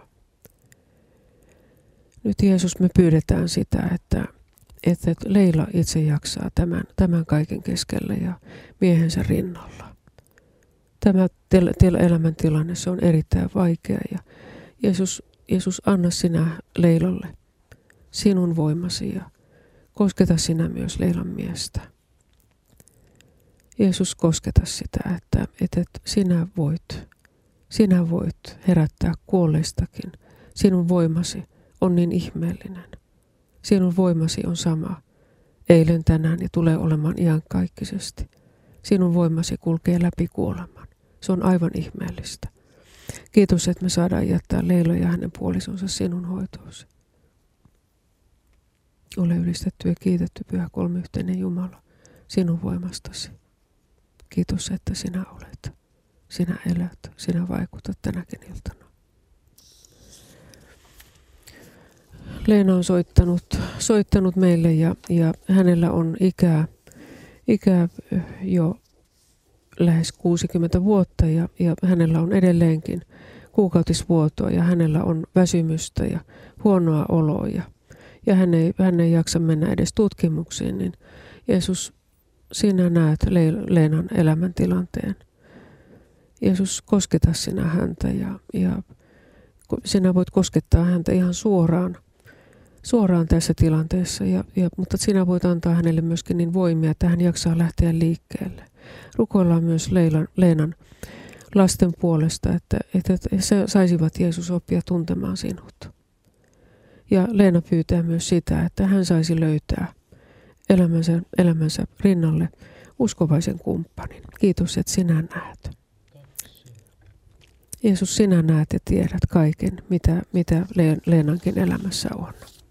Nyt Jeesus, me pyydetään sitä, että että Leila itse jaksaa tämän, tämän kaiken keskellä ja miehensä rinnalla. Tämä tel- tel- elämäntilanne, se on erittäin vaikea ja Jeesus, Jeesus, anna sinä Leilalle sinun voimasi ja kosketa sinä myös Leilan miestä. Jeesus, kosketa sitä, että, että sinä voit, sinä voit herättää kuolleistakin. Sinun voimasi on niin ihmeellinen. Sinun voimasi on sama eilen, tänään ja tulee olemaan iankaikkisesti. Sinun voimasi kulkee läpi kuoleman. Se on aivan ihmeellistä. Kiitos, että me saadaan jättää Leila ja hänen puolisonsa sinun hoitoosi. Ole ylistetty ja kiitetty, Pyhä Kolmiyhteinen Jumala, sinun voimastasi. Kiitos, että sinä olet. Sinä elät, sinä vaikutat tänäkin iltana. Leena on soittanut, soittanut meille ja, ja hänellä on ikää, ikää jo lähes kuusikymmentä vuotta ja, ja hänellä on edelleenkin kuukautisvuotoa ja hänellä on väsymystä ja huonoa oloa ja, ja hän, ei, hän ei jaksa mennä edes tutkimuksiin, niin Jeesus, sinä näet Le- Leenan elämäntilanteen. Jeesus, kosketa sinä häntä ja, ja sinä voit koskettaa häntä ihan suoraan. suoraan tässä tilanteessa, ja, ja, mutta sinä voit antaa hänelle myöskin niin voimia, että hän jaksaa lähteä liikkeelle. Rukoillaan myös Leilan, Leenan lasten puolesta, että, että he saisivat Jeesus oppia tuntemaan sinut. Ja Leena pyytää myös sitä, että hän saisi löytää elämänsä, elämänsä rinnalle uskovaisen kumppanin. Kiitos, että sinä näet. Jeesus, sinä näet ja tiedät kaiken, mitä, mitä Leenankin elämässä on.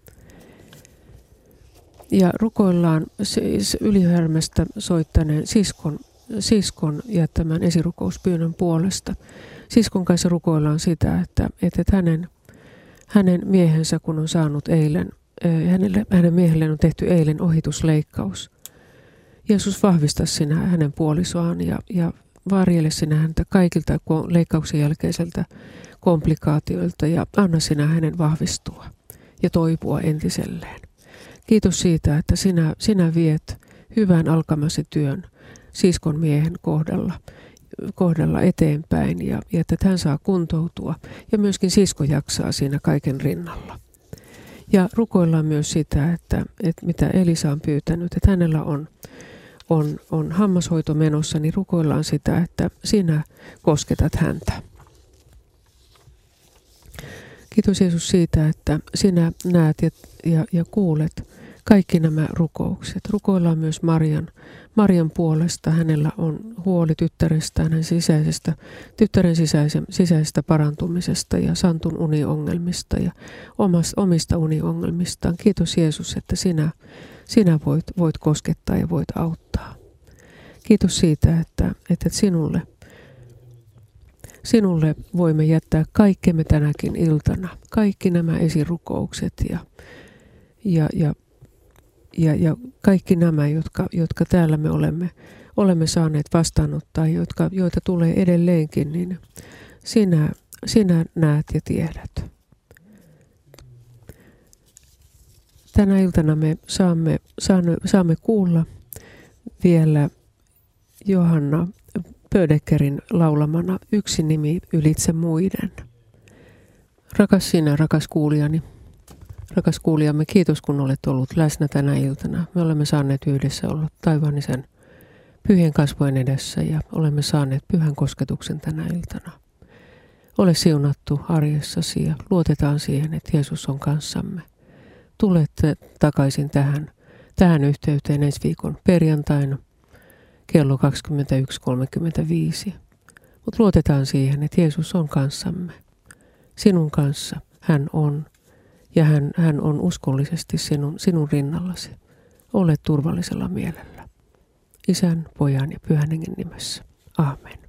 Ja rukoillaan siis Ylihärmästä soittaneen siskon, siskon jättämän esirukouspyynnön puolesta. Siskon kanssa rukoillaan sitä, että, että hänen, hänen miehensä, kun on saanut eilen, hänelle, hänen miehelleen on tehty eilen ohitusleikkaus. Jeesus, vahvista sinä hänen puolisoaan ja, ja varjele sinä häntä kaikilta leikkauksen jälkeiseltä komplikaatioilta ja anna sinä hänen vahvistua ja toipua entiselleen. Kiitos siitä, että sinä, sinä viet hyvän alkamasi työn siskon miehen kohdalla. kohdalla eteenpäin ja, ja että hän saa kuntoutua. Ja myöskin sisko jaksaa siinä kaiken rinnalla. Ja rukoillaan myös sitä, että, että mitä Elisa on pyytänyt, että hänellä on, on, on hammashoito menossa, niin rukoillaan sitä, että sinä kosketat häntä. Kiitos Jeesus siitä, että sinä näet ja, ja, ja kuulet kaikki nämä rukoukset. Rukoillaan myös Marian, Marian puolesta. Hänellä on huoli tyttärestään, hänen sisäisestä, tyttären sisäisen, sisäisestä parantumisesta ja Santun uniongelmista ja omasta, omista uniongelmistaan. Kiitos Jeesus, että sinä, sinä voit, voit koskettaa ja voit auttaa. Kiitos siitä, että, että sinulle, sinulle voimme jättää kaikkemme tänäkin iltana. Kaikki nämä esirukoukset ja, ja, ja Ja, ja kaikki nämä, jotka, jotka täällä me olemme, olemme saaneet vastaanottaa, jotka, joita tulee edelleenkin, niin sinä, sinä näet ja tiedät. Tänä iltana me saamme, saamme, saamme kuulla vielä Johanna Pödeckerin laulamana Yksi nimi ylitse muiden. Rakas sinä, rakas kuulijani. Rakas kuulijamme, kiitos kun olet ollut läsnä tänä iltana. Me olemme saaneet yhdessä olla taivaan Isän pyhien kasvojen edessä ja olemme saaneet pyhän kosketuksen tänä iltana. Ole siunattu arjessasi ja luotetaan siihen, että Jeesus on kanssamme. Tulette takaisin tähän, tähän yhteyteen ensi viikon perjantaina kello kaksikymmentäyksi kolmekymmentäviisi. Mutta luotetaan siihen, että Jeesus on kanssamme. Sinun kanssa hän on. Ja hän, hän on uskollisesti sinun, sinun rinnallasi. Ole turvallisella mielellä. Isän, Pojan ja Pyhän Hengen nimessä. Aamen.